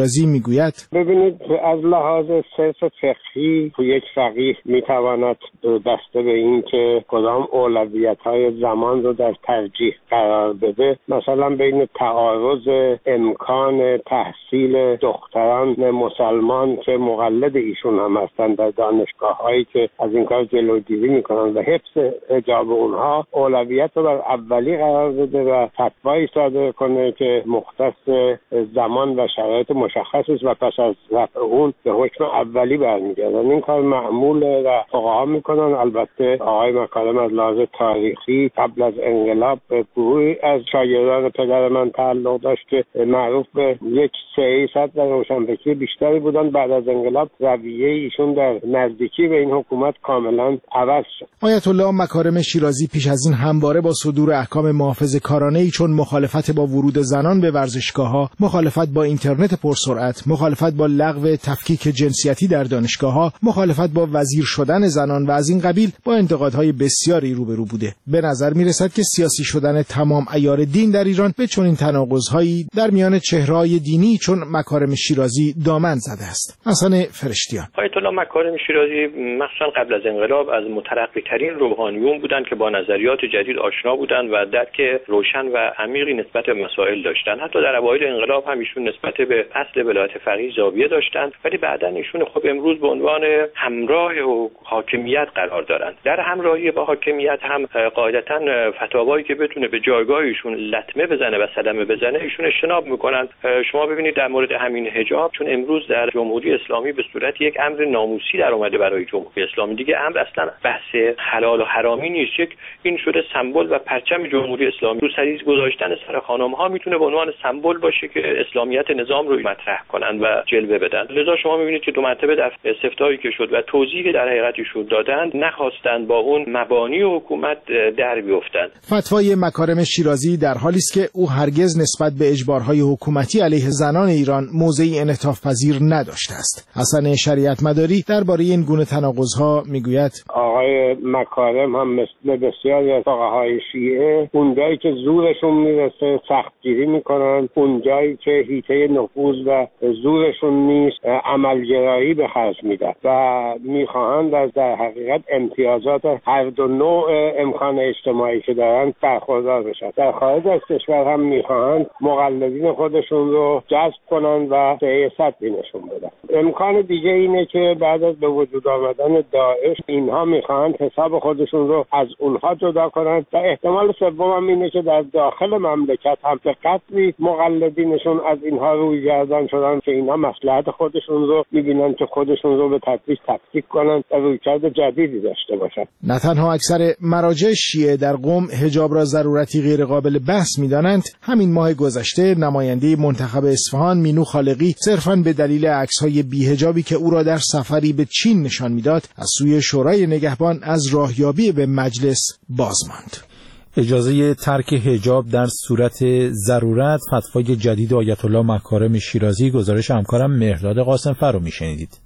شیرازی میگوید ببینید از لحاظ صرف فقهی یک فقیه میتواند بسته به این که کدام اولویت‌های زمان رو در ترجیح قرار بده، مثلا بین تعارض امکان تحصیل دختران مسلمان که مقلد ایشون هم هستند در دانشگاه‌هایی که از این کار جلوگیری میکنن و حفظ حجاب اونها اولویت رو بر اولی قرار بده و فتوایی صادر کنه که مختص زمان و شرایط مشخص است و پس از رفع اون به حکم اولی برمیگردن. این کار معموله و فقها میکنن. البته آقای مکارم از لحاظ تاریخی قبل از انقلاب به گروهی از شاگردان پدر من تعلق داشت که معروف به یک سعی صد و روشنفکری بیشتری بودن. بعد از انقلاب رویه ایشون در نزدیکی به این حکومت کاملا عوض شد. آیت الله مکارم شیرازی پیش از این همواره با صدور احکام محافظه‌کارانه‌ای چون مخالفت با ورود زنان به ورزشگاه‌ها، مخالفت با اینترنت پرسرعت، مخالفت با لغو تفکیک جنسیتی در دانشگاه‌ها، مخالفت با وزیر شدن زنان و از این قبیل با انتقادهای بسیاری روبرو بوده. به نظر می‌رسد که سیاسی شدن تمام عیار دین در ایران به چنین تناقض‌هایی در میان چهره‌های دینی چون مکارم شیرازی دامن زده است. حسن فرشتیان: آیت الله مکارم شیرازی مخصوصا قبل از انقلاب از مترقی‌ترین روحانیون بودند که با نظریات جدید آشنا بودند و درک روشن و عمیقی نسبت به مسائل داشتند. حتی در اوایل انقلاب هم ایشون نسبت به اصل ولایت فقیه زاویه داشتند، ولی بعداً ایشون خب امروز به عنوان همراه و حاکمیت قرار دارند. در همراهی با حاکمیت هم قاعدتاً فتاوایی که بتونه به جایگاه ایشون لطمه بزنه و صدمه بزنه ایشون اجتناب میکنند. شما ببینید در مورد همین حجاب، چون امروز در جمهوری اسلامی به صورت یک امر ناموسی در اومده برای جمهوری اسلامی، دیگه امر اصلا بحث حلال و حرامی نیست، یک این شده سمبل و پرچم جمهوری اسلامی. رو سریز گذاشتن سر خانم‌ها میتونه به عنوان سمبل باشه که اسلامیت نظام رو مطرح کنن و جلوه بدن. لذا شما میبینید که دو مرتبه در استفتایی که شد و توضیحی که در حقیقت ایشون دادند نخواستند با اون مبانی حکومت در بیفتند. فتوای مکارم شیرازی در حالی است که او هرگز نسبت به اجبارهای حکومتی علیه زنان ایران موضعی انعطاف پذیر نداشته است. حسن شریعت مداری درباره این گونه تناقض‌ها میگوید: آقای مکارم هم مثل بسیاری از فقهای شیعه اونجایی که زورشون میرسه سختگیری میکنن، اونجایی که حیطه نفوذ و زورشون نیست عملگرایی به خرج میدن و میخواهند از در حقیقت امتیازات هر دو نوع امکان اجتماعی که دارن برخوردار بشن. در خارج از کشور هم میخواهند مقلدین خودشون رو جذب کنن و سیاست نشون بدن. امکان دیگه اینه که بعد از به وجود آمدن داعش اینها میخواهند حساب خودشون رو از اونها جدا کنن و احتمال سوم هم اینه که در داخل مملکت هم به قدری مقلدینشون از اینها روی گردن شدن که اینها مصلحت خودشون رو میبینن که خودشون رو به تدریج تفکیک کنن و رویکرد جدیدی داشته باشن. نه تنها اکثر مراجع شیعه در قم حجاب را ضرورتی غیر قابل بحث میدانند، همین ماه گذشته نماینده منتخب اصفهان مینو خالقی صرفاً به دلیل عکس‌های بی‌حجابی که او را در سفری به چین نشان میداد از سوی شورای نگهبان از راهیابی به مجلس باز ماند. اجازه ترک حجاب در صورت ضرورت، فتوای جدید آیت الله مکارم شیرازی. گزارش همکارم مهرداد قاسم‌فر رو میشنیدید.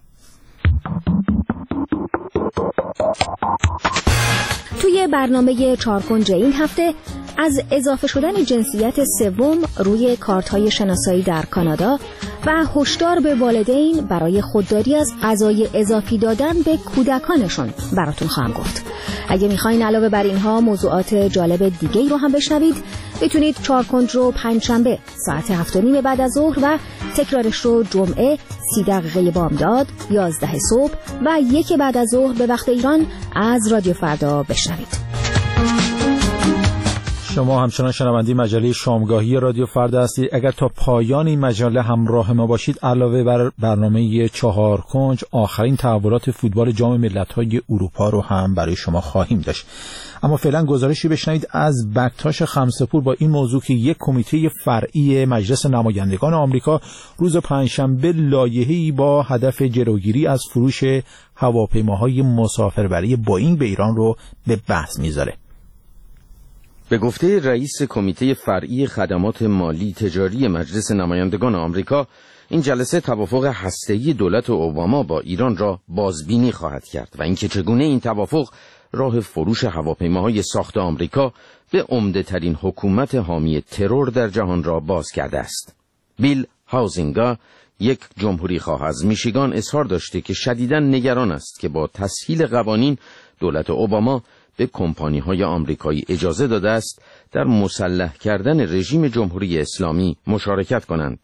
توی برنامه چارکنج این هفته از اضافه شدن جنسیت سوم روی کارت‌های شناسایی در کانادا و هشدار به والدین برای خودداری از غذای اضافی دادن به کودکانشون براتون خواهم گفت. اگه میخواین علاوه بر اینها موضوعات جالب دیگه‌ای رو هم بشنوید، میتونید چارکنج رو پنجشنبه ساعت هفت و نیم بعد از ظهر و تکرارش رو جمعه سی دقیقه بامداد یازده صبح و یک بعد از ظهر به وقت ایران از رادیو فردا بشنوید. شما همچنان شنونده مجله شامگاهی رادیو فردا هستید. اگر تا پایان این مجله همراه ما باشید، علاوه بر برنامه چهار کنج، آخرین تحولات فوتبال جام ملت‌های اروپا رو هم برای شما خواهیم داشت. اما فعلا گزارشی بشنوید از بکتاش خمسه‌پور با این موضوع که یک کمیته فرعی مجلس نمایندگان آمریکا روز پنجشنبه لایحه‌ای با هدف جلوگیری از فروش هواپیماهای مسافربری بوئینگ به ایران رو به بحث میذاره. به گفته رئیس کمیته فرعی خدمات مالی تجاری مجلس نمایندگان آمریکا، این جلسه توافق هسته‌ای دولت اوباما با ایران را بازبینی خواهد کرد و اینکه چگونه این توافق راه فروش هواپیماهای ساخت آمریکا به عمده ترین حکومت حامی ترور در جهان را باز کرده است. بیل هاوزینگا، یک جمهوری خواه از میشیگان، اظهار داشته که شدیداً نگران است که با تسهیل قوانین دولت اوباما به کمپانی‌های آمریکایی اجازه داده است در مسلح کردن رژیم جمهوری اسلامی مشارکت کنند.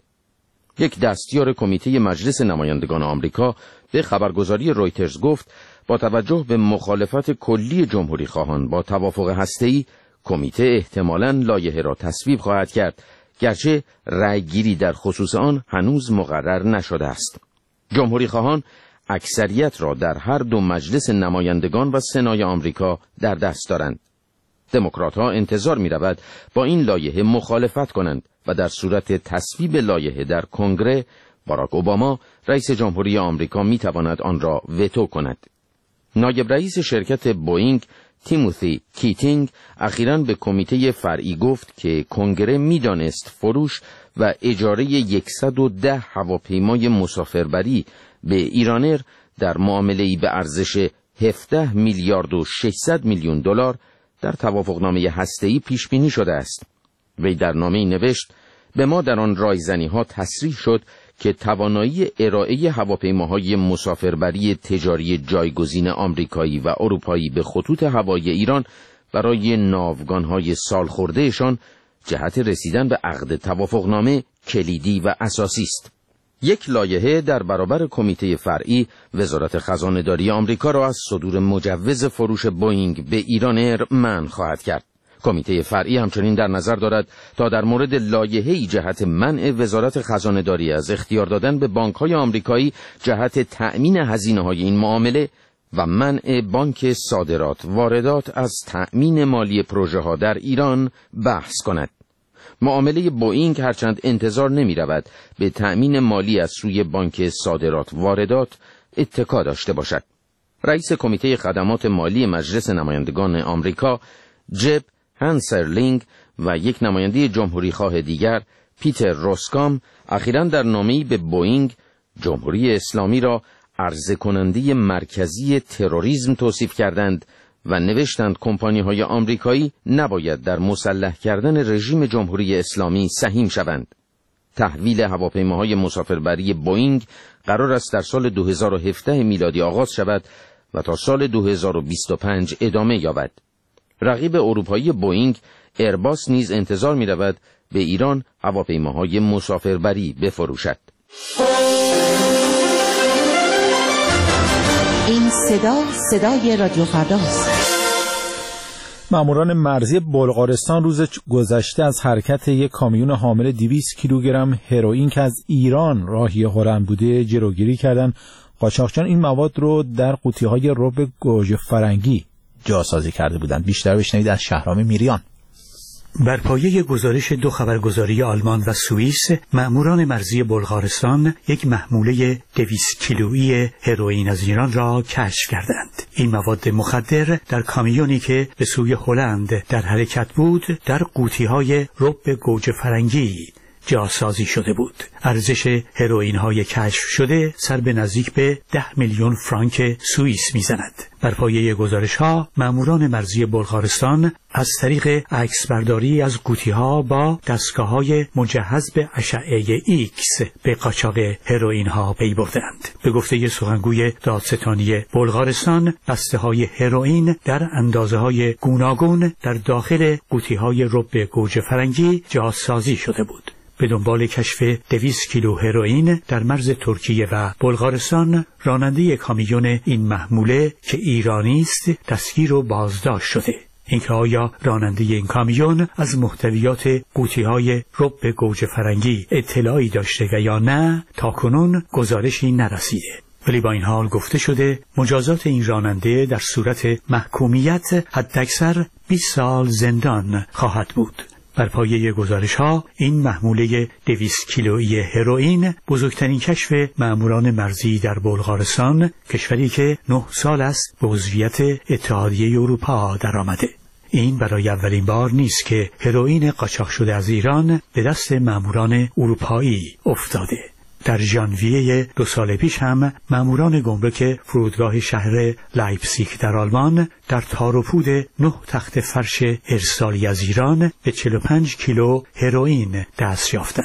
یک دستیار کمیته مجلس نمایندگان آمریکا به خبرگزاری رویترز گفت با توجه به مخالفت کلی جمهوری خواهان با توافق هسته‌ای، کمیته احتمالاً لایحه را تصویب خواهد کرد، گرچه رأیگیری در خصوص آن هنوز مقرر نشده است. جمهوری خواهان اکثریت را در هر دو مجلس نمایندگان و سنای آمریکا در دست دارند. دموکرات‌ها انتظار می‌رود با این لایحه مخالفت کنند و در صورت تصویب لایحه در کنگره، باراک اوباما رئیس جمهوری آمریکا می‌تواند آن را وتو کند. نایب رئیس شرکت بوئینگ تیموتی کیتینگ اخیراً به کمیته فرعی گفت که کنگره می‌دانست فروش و اجاره صد و ده هواپیمای مسافربری به ایرانر در معامله‌ای به ارزش هفده میلیارد و ششصد میلیون دلار در توافقنامه هسته‌ای پیش بینی شده است. وی در نامه‌ای نوشت: به ما در آن رایزنی‌ها تصریح شد که توانایی ارائه هواپیماهای مسافربری تجاری جایگزین آمریکایی و اروپایی به خطوط هوایی ایران برای ناوگان‌های سالخورده‌شان جهت رسیدن به عقد توافقنامه کلیدی و اساسی است. یک لایحه در برابر کمیته فرعی وزارت خزانه‌داری آمریکا را از صدور مجوز فروش بوئینگ به ایران ایر منع خواهد کرد. کمیته فرعی همچنین در نظر دارد تا در مورد لایحه‌ای جهت منع وزارت خزانه‌داری از اختیار دادن به بانک‌های آمریکایی جهت تأمین هزینه‌های این معامله و منع بانک صادرات واردات از تأمین مالی پروژه‌ها در ایران بحث کند. معامله بوئینگ هرچند انتظار نمی رود به تأمین مالی از سوی بانک صادرات واردات اتکا داشته باشد. رئیس کمیته خدمات مالی مجلس نمایندگان آمریکا جب هانسرلینگ و یک نماینده جمهوری خواه دیگر پیتر روسکام اخیراً در نامه‌ای به بوئینگ جمهوری اسلامی را عرضه کننده مرکزی تروریسم توصیف کردند و نوشتند کمپانی‌های آمریکایی نباید در مسلح کردن رژیم جمهوری اسلامی سهیم شوند. تحویل هواپیماهای مسافربری بوئینگ قرار است در سال دو هزار و هفده میلادی آغاز شود و تا سال دو هزار و بیست و پنج ادامه یابد. رقیب اروپایی بوئینگ ایرباس نیز انتظار می‌رود به ایران هواپیماهای مسافربری بفروشد. این صدا صدای رادیو فرداست. ماموران مرزی بلغارستان روز گذشته از حرکت یک کامیون حامل دویست کیلوگرم هروئین که از ایران راهی هرم بوده جلوگیری کردند. قاچاقچیان این مواد رو در قوطی‌های رب گوجه فرنگی جاسازی کرده بودند. بیشتر بشنوید از شهرام میریان. بر پایه گزارش دو خبرگزاری آلمان و سوئیس، مأموران مرزی بلغارستان یک محموله دویست کیلویی هروئین از ایران را کشف کردند. این مواد مخدر در کامیونی که به سوی هلند در حرکت بود، در قوطی‌های رب گوجه فرنگی جاسازی شده بود. ارزش هروئین های کشف شده سر به نزدیک به ده میلیون فرانک سوئیس میزند. بر پایه گزارش ها، ماموران مرزی بلغارستان از طریق عکس برداری از قوطی ها با دستگاه های مجهز به اشعه ایکس به قاچاق هروئین ها پی بردند. به گفته سخنگوی دادستانی بلغارستان، بسته های هروئین در اندازه های گوناگون در داخل قوطی های رب گوجه فرنگی جاسازی شده بود. به دنبال کشف دویست کیلو هروئین در مرز ترکیه و بلغارستان، راننده کامیون این محموله که ایرانی است دستگیر و بازداشت شده. اینکه آیا راننده این کامیون از محتویات قوطی‌های رب گوجه فرنگی اطلاعی داشته و یا نه، تاکنون گزارشی نرسیده. ولی با این حال گفته شده مجازات این راننده در صورت محکومیت حداکثر بیست سال زندان خواهد بود. بر پایه گزارش ها، این محموله دویست کیلویی هروئین بزرگترین کشف ماموران مرزی در بلغارستان، کشوری که نه سال است به عضویت اتحادیه اروپا درآمده. این برای اولین بار نیست که هروئین قاچاق شده از ایران به دست ماموران اروپایی افتاده. در ژانویه دو سال پیش هم ماموران گمرک فرودگاه شهر لایپزیگ در آلمان در تار و پود نه تخت فرش ارسالی از ایران به چهل و پنج کیلو هروئین دست یافتند.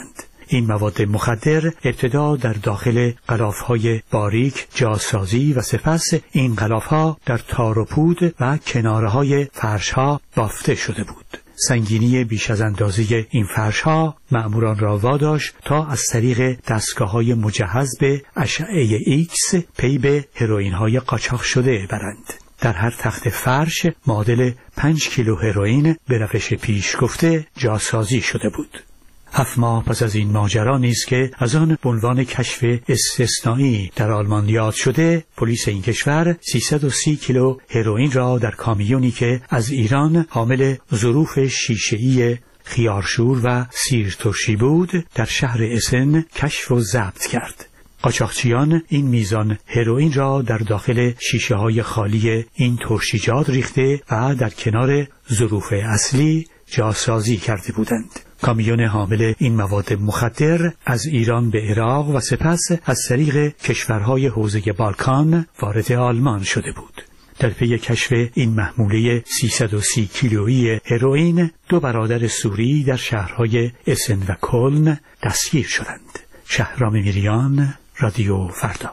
این مواد مخدر ابتدا در داخل غلاف‌های باریک جاسازی و سپس این غلاف‌ها در تار و پود و کناره‌های فرش‌ها بافته شده بود. سنگینی بیش از اندازه این فرش‌ها مأموران را واداشت تا از طریق دستگاه‌های مجهز به اشعه ایکس پی به هروئین‌های قاچاق شده برند. در هر تخت فرش معادل پنج کیلو هروئین به روش پیش گفته جاسازی شده بود. هفت ماه پس از این ماجرا نیست که از آن به عنوان کشف استثنایی در آلمان یاد شده، پلیس این کشور سیصد و سی کیلو هروئین را در کامیونی که از ایران حامل ظروف شیشه‌ای خیارشور و سیر ترشی بود در شهر اسن کشف و ضبط کرد. قاچاقچیان این میزان هروئین را در داخل شیشه های خالی این ترشیجات ریخته و در کنار ظروف اصلی جاسازی کرده بودند. کامیون حامل این مواد مخدر از ایران به عراق و سپس از طریق کشورهای حوزه بالکان وارد آلمان شده بود. در پی کشف این محموله سیصد و سی کیلویی هروئین دو برادر سوری در شهرهای اسن و کلن دستگیر شدند. شهرام میریان، رادیو فردا.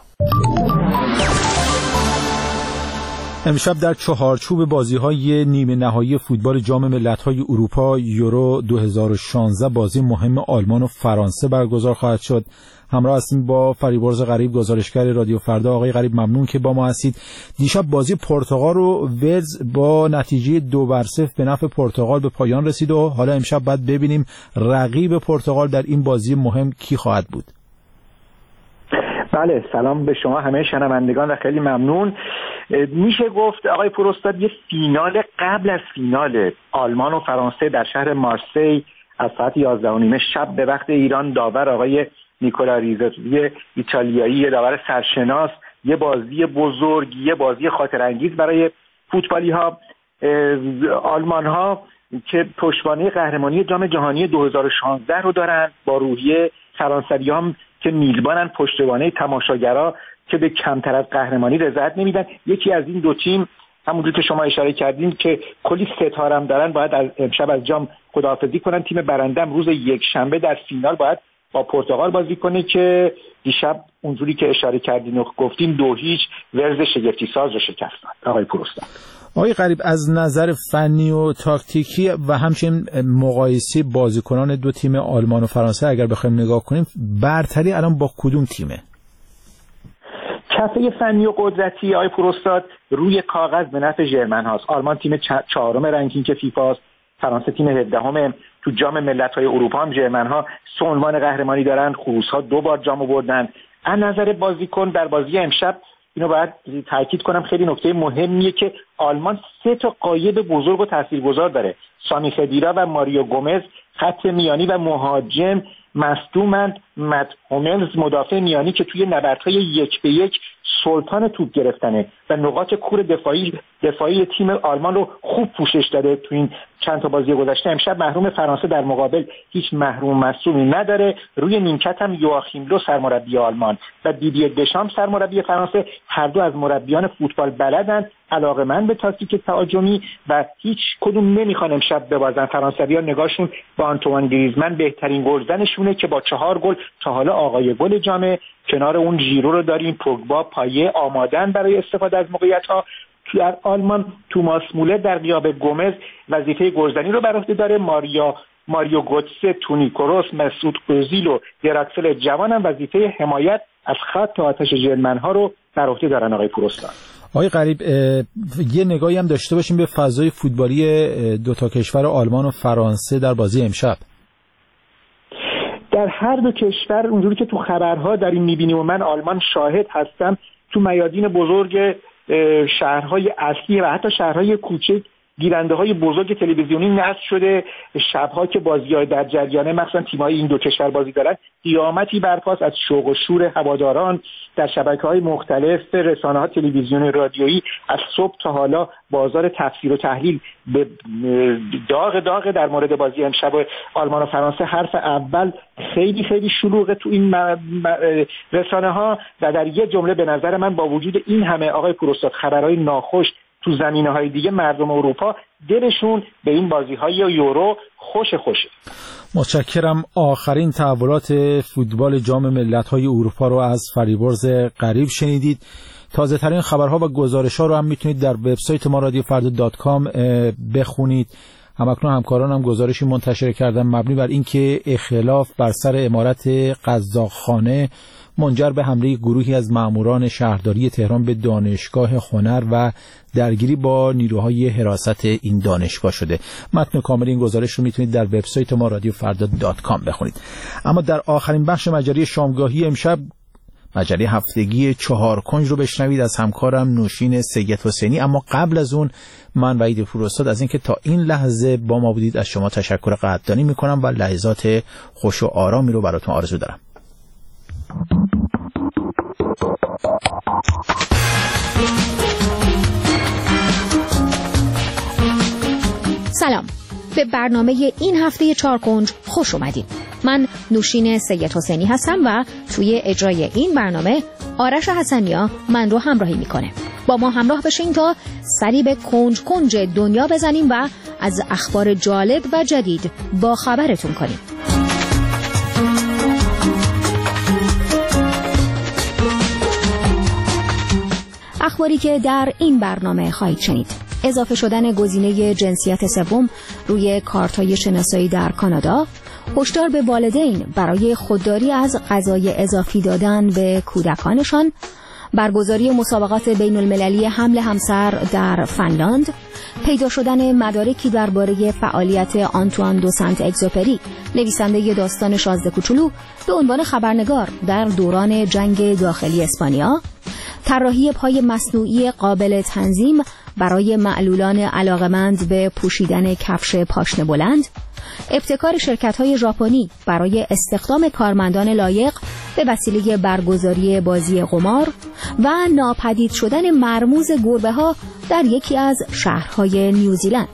امشب در چهارچوب بازی‌های نیمه نهایی فوتبال جام ملت‌های اروپا یورو دو هزار و شانزده بازی مهم آلمان و فرانسه برگزار خواهد شد. همراه هستیم با فریبرز غریب، گزارشگر رادیو فردا. آقای غریب ممنون که با ما هستید. دیشب بازی پرتغال و ولز با نتیجه دو بر صفر به نفع پرتغال به پایان رسید و حالا امشب باید ببینیم رقیب پرتغال در این بازی مهم کی خواهد بود. بله، سلام به شما همه شنوندگان و خیلی ممنون. میشه گفت آقای پروستاد یه فینال قبل از فینال آلمان و فرانسه در شهر مارسی از ساعت یازده و نیم شب به وقت ایران. داور آقای نیکولا ریزوتی ایتالیایی، داور سرشناس. یه بازی بزرگ، یه بازی خاطر انگیز برای فوتبالی ها. آلمان ها که پشتوانه قهرمانی جام جهانی دو هزار و شانزده رو دارن، با روحیه فرانسوی هم که میزبانن پشتوانه تماشاگرها که به کمتر از قهرمانی رضایت نمیدن. یکی از این دو تیم همونجور که شما اشاره کردین که کلی ستاره هم دارن باید از امشب از جام خداحافظی کنن. تیم برنده روز یک شنبه در فینال باید با پرتغال بازی کنه که دیشب اونجوری که اشاره کردین و گفتین دو هیچ ورز شگفتی ساز رو شکستن. آقای پروستان، آقای غریب، از نظر فنی و تاکتیکی و همچنین مقایسه بازیکنان دو تیم آلمان و فرانسه اگر بخوایم نگاه کنیم، برتری الان با کدوم تیمه؟ کفه فنی و قدرتی آقای پروستاد روی کاغذ به نفع ژرمن هاست. آلمان تیم چهارم رنکینگ فیفا است، فرانسه تیم هفدهم. تو جام ملت‌های اروپا هم ژرمن ها سه عنوان قهرمانی دارن، خروس ها دو بار جام بردن. از نظر بازیکن در بازی امشب اینو باید تاکید کنم، خیلی نکته مهمیه که آلمان سه تا قایب بزرگ و تاثیرگذار داره. سامی خدیرا و ماریو گومز خط میانی و مهاجم مصدومند. مت هوملز مدافع میانی که توی نبردهای یک به یک سلطان توپ گرفتنه و نقاط کور دفاعی دفاعی تیم آلمان رو خوب پوشش داده تو این چند تا بازی گذشته. امشب محروم فرانسه در مقابل هیچ محروم معصومی نداره. روی نیمکت هم یواخیم لو سرمربی آلمان و دیدیه دشام سرمربی فرانسه هر دو از مربیان فوتبال بلدن، علاقه‌مند به تاکتیک تهاجمی و هیچ کدوم نمیخوان امشب ببازن. فرانسوی‌ها نگاهشون با آنتوان گریزمن بهترین گلزنشونه که با چهار گل تا حالا آقای گل جامه. کنار اون ژیرو رو داریم، پوگبا پایه آمادن برای استفاده از موقعیت‌ها. در آلمان توماس مولر در غیاب گومز وظیفه گلزنی رو بر عهده داره. ماریا ماریو گوتسه، تونی کروس، مسعود اوزیل و گراکسل جوان هم وظیفه حمایت از خط آتش ژرمن‌ها رو بر عهده دارن. آقای پروستان، آقای غریب، یه نگاهی هم داشته باشیم به فضای فوتبالی دو تا کشور آلمان و فرانسه در بازی امشب. در هر دو کشور اونجوری که تو خبرها داریم میبینیم و من آلمان شاهد هستم، تو میادین بزرگ شهرهای اصلی و حتی شهرهای کوچک گیرنده های بزرگ تلویزیونی نصب شده. شبها که بازی‌های در جریانه، مثلا تیم‌های این دو کشور بازی دارن، قیامتی برپاست از شوق و شور هواداران در شبکه‌های مختلف، رسانه‌ها تلویزیونی، رادیویی. از صبح تا حالا بازار تفسیر و تحلیل به داغ داغ در مورد بازی امشب آلمان و فرانسه. حرف اول خیلی خیلی شلوغه تو این رسانه‌ها و در یه جمله به نظر من با وجود این همه آقای پروستاد خبرهای ناخوش تو زمینه‌های دیگه مردم اروپا دلشون به این بازی‌های یورو خوش خوشه. متشکرم. آخرین تحولات فوتبال جام ملت‌های اروپا رو از فریبرز غریب شنیدید. تازه ترین خبرها و گزارش‌ها رو هم میتونید در وبسایت ما رادیو فردا دات کام بخونید. همکنون همکاران هم گزارشی منتشر کردن مبنی بر اینکه اختلاف بر سر عمارت قزاقخانه منجر به حمله گروهی از ماموران شهرداری تهران به دانشگاه هنر و درگیری با نیروهای حراست این دانشگاه شده. متن کامل این گزارش رو میتونید در وبسایت ما رادیو فردا دات کام بخونید. اما در آخرین بخش مجله شامگاهی امشب مجله هفتگی چهار کنج رو بشنوید از همکارم نوشین سید حسینی. اما قبل از اون من وحید پوراستاد از اینکه تا این لحظه با ما بودید از شما تشکر قدردانی میکنم و لحظات خوش و آرامی رو براتون آرزو دارم. سلام، به برنامه این هفته چهار کنج خوش اومدید. من نوشین سید حسینی هستم و توی اجرای این برنامه آرش حسنیا من رو همراهی میکنه. با ما همراه بشین تا سری به کنج کنج دنیا بزنیم و از اخبار جالب و جدید با خبرتون کنیم. اخباری که در این برنامه خواهید شنید: اضافه شدن گزینه جنسیت سوم روی کارت‌های شناسایی در کانادا، هشدار به والدین برای خودداری از غذای اضافی دادن به کودکانشان، برگزاری مسابقات بین المللی حمل همسر در فنلاند، پیدا شدن مدارکی درباره فعالیت آنتوان دو سنت اگزوپری نویسنده داستان شازده کوچولو به عنوان خبرنگار در دوران جنگ داخلی اسپانیا، طراحی پای مصنوعی قابل تنظیم برای معلولان علاقمند به پوشیدن کفش پاشنه بلند، ابتکار شرکت‌های ژاپنی برای استخدام کارمندان لایق به وسیله برگزاری بازی قمار و ناپدید شدن مرموز گربه‌ها در یکی از شهرهای نیوزیلند.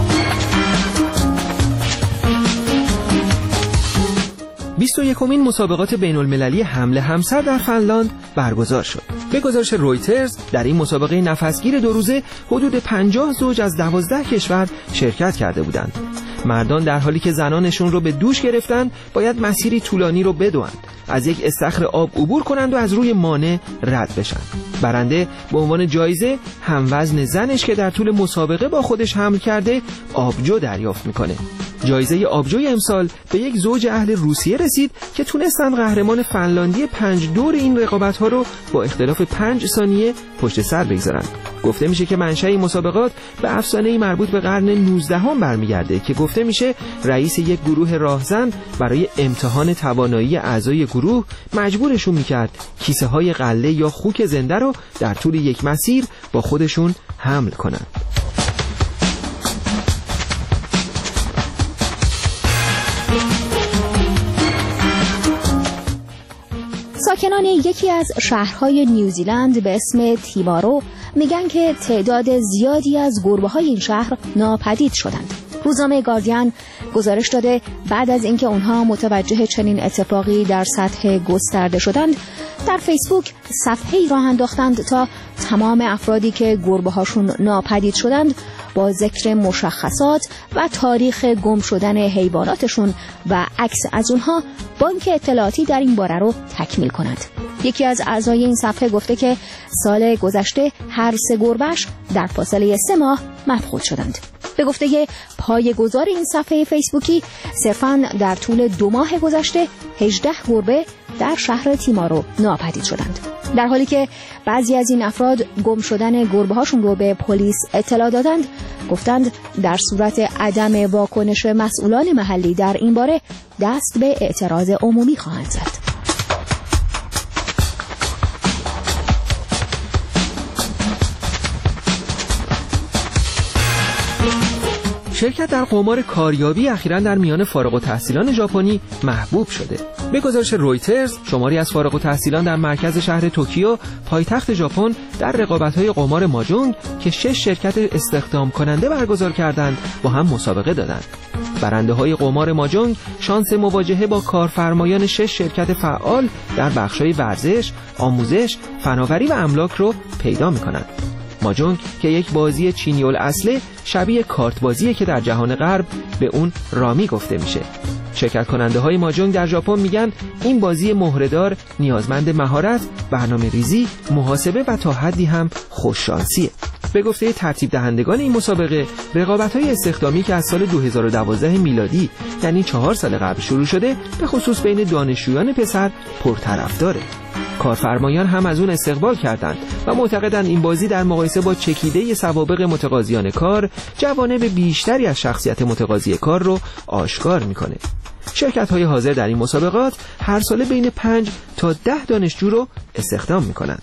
بیست و یکمین مسابقات بین المللی حمل همسر در فنلاند برگزار شد. به گزارش رویترز در این مسابقه نفسگیر دو روزه حدود پنجاه زوج از دوازده کشور شرکت کرده بودند. مردان در حالی که زنانشون رو به دوش گرفتند باید مسیری طولانی رو بدوند، از یک استخر آب عبور کنند و از روی مانع رد بشن. برنده به عنوان جایزه هموزن زنش که در طول مسابقه با خودش حمل کرده آبجو دریافت میکنه. جایزه آبجوی امسال به یک زوج اهل روسیه رسید که تونستن قهرمان فنلاندی پنج دور این رقابت‌ها رو با اختلاف پنج ثانیه پشت سر بگذارن. گفته میشه که منشأ این مسابقات به افسانه‌ای مربوط به قرن نوزدهم برمیگرده که گفته میشه رئیس یک گروه راهزن برای امتحان توانایی اعضای گروه مجبورشون میکرد کیسه های غله یا خوک زنده رو در طول یک مسیر با خودشون حمل کنن. ساکنان یکی از شهرهای نیوزیلند به اسم تیمارو میگن که تعداد زیادی از گربه‌های این شهر ناپدید شدند. روزنامه گاردین گزارش داده بعد از اینکه اونها متوجه چنین اتفاقی در سطح گسترده شدند، در فیسبوک صفحه‌ای راه انداختند تا تمام افرادی که گربه‌هاشون ناپدید شدند با ذکر مشخصات و تاریخ گم شدن حیواناتشون و عکس از اونها بانک اطلاعاتی در این باره رو تکمیل کنند. یکی از اعضای این صفحه گفته که سال گذشته هر سه گربه‌اش در فاصله سه ماه مفقود شدند. به گفته پایه‌گذار این صفحه فیسبوکی، صرفاً در طول دو ماه گذشته هجده گربه در شهر تیمارو ناپدید شدند. در حالی که بعضی از این افراد گم شدن گربه‌هاشون رو به پلیس اطلاع دادند، گفتند در صورت عدم واکنش مسئولان محلی در این باره دست به اعتراض عمومی خواهند زد. شرکت در قمار کاریابی اخیراً در میان فارغ التحصیلان ژاپنی محبوب شده. به گزارش رویترز، شماری از فارغ التحصیلان در مرکز شهر توکیو، پایتخت ژاپن، در رقابت‌های قمار ماجونگ که شش شرکت استخدام کننده برگزار کردند، با هم مسابقه دادند. برنده‌های قمار ماجونگ شانس مواجهه با کارفرمایان شش شرکت فعال در بخش‌های ورزش، آموزش، فناوری و املاک رو پیدا می‌کنند. ماجونگ که یک بازی چینی الاصله شبیه کارت بازیه که در جهان غرب به اون رامی گفته میشه. شرکت کننده های ماجونگ در ژاپن میگن این بازی مهره‌دار نیازمند مهارت، برنامه ریزی، محاسبه و تا حدی هم خوششانسیه. به گفته ترتیب دهندگان این مسابقه، رقابت‌های استخدامی که از سال دو هزار و دوازده میلادی یعنی چهار سال قبل شروع شده، به خصوص بین دانشجویان پسر پرطرفداره. کارفرمایان هم از اون استقبال کردند و معتقدند این بازی در مقایسه با چکیده سوابق متقاضیان کار، جوانب بیشتری از شخصیت متقاضی کار رو آشکار میکنه. شرکت‌های حاضر در این مسابقات هر ساله بین پنج تا ده دانشجو رو استخدام میکنند.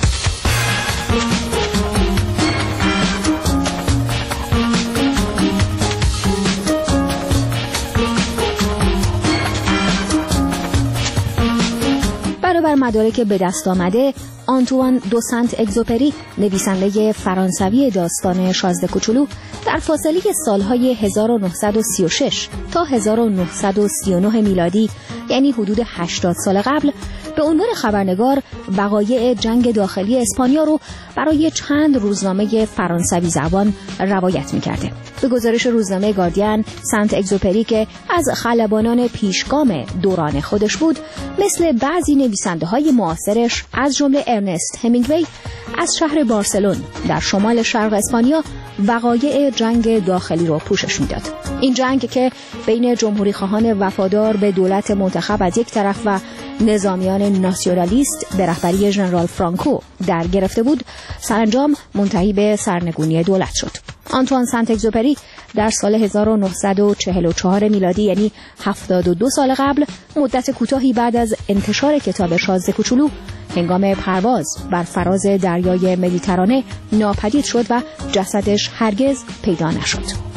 بر مدارک به دست آمده، آنتوان دو سنت اگزوپری، نویسنده فرانسوی داستان شازده کوچولو، در فاصله سالهای هزار و نهصد و سی و شش تا هزار و نهصد و سی و نه میلادی، یعنی حدود هشتاد سال قبل، به عنوان خبرنگار وقایع جنگ داخلی اسپانیا رو برای چند روزنامه فرانسوی زبان روایت می‌کرده. به گزارش روزنامه گاردین، سنت اگزوپری که از خلبانان پیشگام دوران خودش بود، مثل بعضی نویسنده‌های معاصرش از جمله ارنست همینگوی، از شهر بارسلون در شمال شرق اسپانیا وقایع جنگ داخلی رو پوشش میداد. این جنگ که بین جمهوری خواهان وفادار به دولت منتخب از یک طرف و نظامیان ناسیونالیست به رهبری ژنرال فرانکو در گرفته بود، سرانجام منتهی به سرنگونی دولت شد. آنتوان سنت اگزوپری در سال هزار و نهصد و چهل و چهار میلادی، یعنی هفتاد و دو سال قبل، مدت کوتاهی بعد از انتشار کتاب شازده کوچولو، هنگام پرواز بر فراز دریای مدیترانه ناپدید شد و جسدش هرگز پیدا نشد.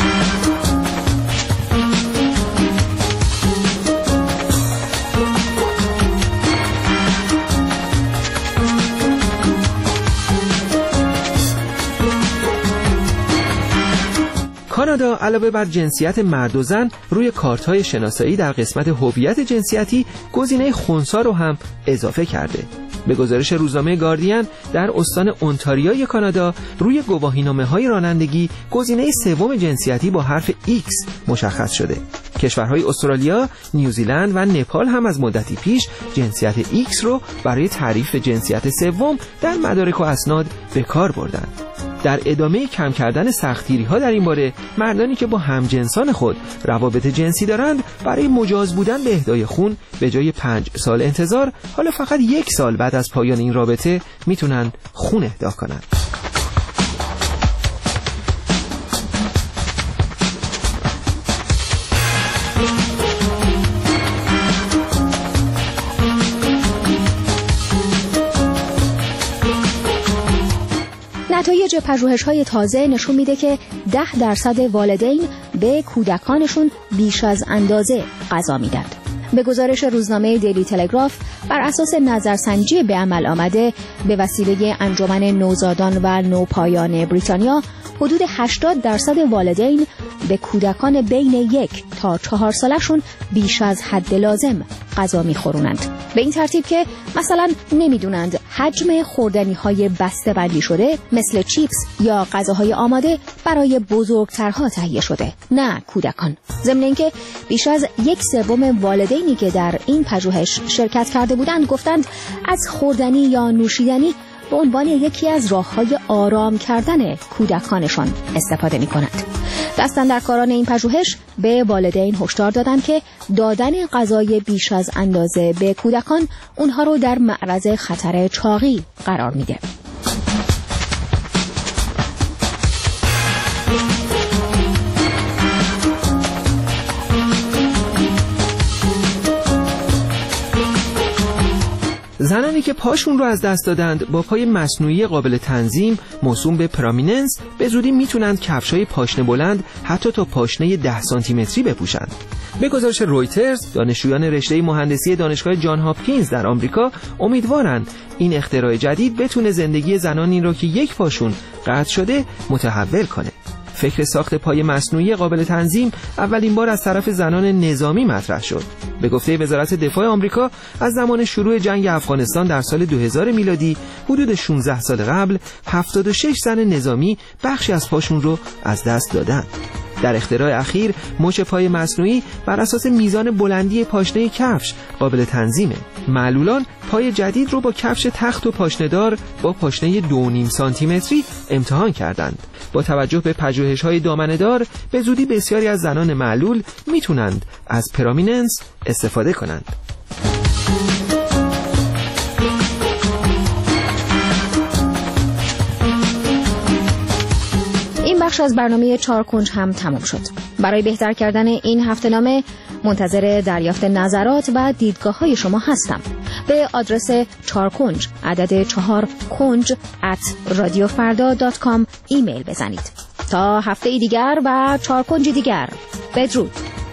کانادا علاوه بر جنسیت مرد و زن روی کارت‌های شناسایی در قسمت هویت جنسیتی گزینه خنثی رو هم اضافه کرده. به گزارش روزنامه گاردین، در استان اونتاریوی کانادا روی گواهینامه‌های رانندگی گزینه سوم جنسیتی با حرف X مشخص شده. کشورهای استرالیا، نیوزیلند و نپال هم از مدتی پیش جنسیت X رو برای تعریف جنسیت سوم در مدارک و اسناد به کار بردند. در ادامه کم کردن سختگیری‌ها در این باره، مردانی که با همجنسان خود روابط جنسی دارند برای مجاز بودن به اهدای خون به جای پنج سال انتظار، حالا فقط یک سال بعد از پایان این رابطه میتونن خون اهدا کنند. نتایج پژوهش‌های تازه نشون میده که ده درصد والدین به کودکانشون بیش از اندازه غذا میدن. به گزارش روزنامه دیلی تلگراف، بر اساس نظرسنجی به عمل آمده به وسیله انجمن نوزادان و نوپایان بریتانیا، حدود هشتاد درصد والدین به کودکان بین یک تا چهار سالشون بیش از حد لازم غذا میخورونند. به این ترتیب که مثلا نمیدونند حجم خوردنی‌های بسته بندی شده مثل چیپس یا غذاهای آماده برای بزرگترها تهیه شده، نه کودکان. ضمن اینکه بیش از یک سوم والدینی که در این پژوهش شرکت کرده بودند گفتند از خوردنی یا نوشیدنی به عنوان یکی از راه‌های آرام کردن کودکانشان استفاده می‌کنند. دستاندرکاران این پژوهش به والدین هشدار دادند که دادن غذای بیش از اندازه به کودکان اونها رو در معرض خطر چاقی قرار میده. زنانی که پاشون رو از دست دادند با پای مصنوعی قابل تنظیم موسوم به پرامیننس به زودی میتونند کفشای پاشنه بلند حتی تا پاشنه ده سانتی متری بپوشند. به گزارش رویترز، دانشجویان رشته مهندسی دانشگاه جان هاپکینز در آمریکا امیدوارند این اختراع جدید بتونه زندگی زنانی رو که یک پاشون قطع شده متحول کنه. فکر ساخت پای مصنوعی قابل تنظیم اولین بار از طرف زنان نظامی مطرح شد. به گفته وزارت دفاع آمریکا از زمان شروع جنگ افغانستان در سال دو هزار میلادی حدود شانزده سال قبل هفتاد و شش زن نظامی بخشی از پاشون رو از دست دادن. در اختراع اخیر مچ پای مصنوعی بر اساس میزان بلندی پاشنه کفش قابل تنظیمه. معلولان پای جدید رو با کفش تخت و پاشنه‌دار با پاشنه دو و نیم سانتی متری امتحان کردند. با توجه به پژوهش‌های دامنه‌دار به زودی بسیاری از زنان معلول میتونند از پرامیننس استفاده کنند. بخش از برنامه چهار کنج هم تمام شد. برای بهتر کردن این هفته‌نامه منتظر دریافت نظرات و دیدگاه‌های شما هستم. به آدرس چهار کنج عدد چهار کنج ات رادیو فردا دات کام ایمیل بزنید. تا هفته دیگر و چهار کنج دیگر، بدرود.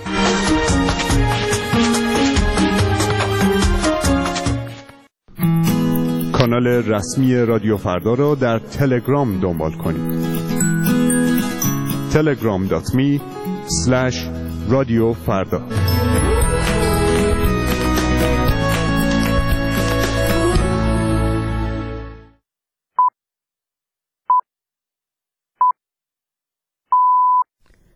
کانال رسمی رادیو فردا را در تلگرام دنبال کنید. telegram dot me slash radio farda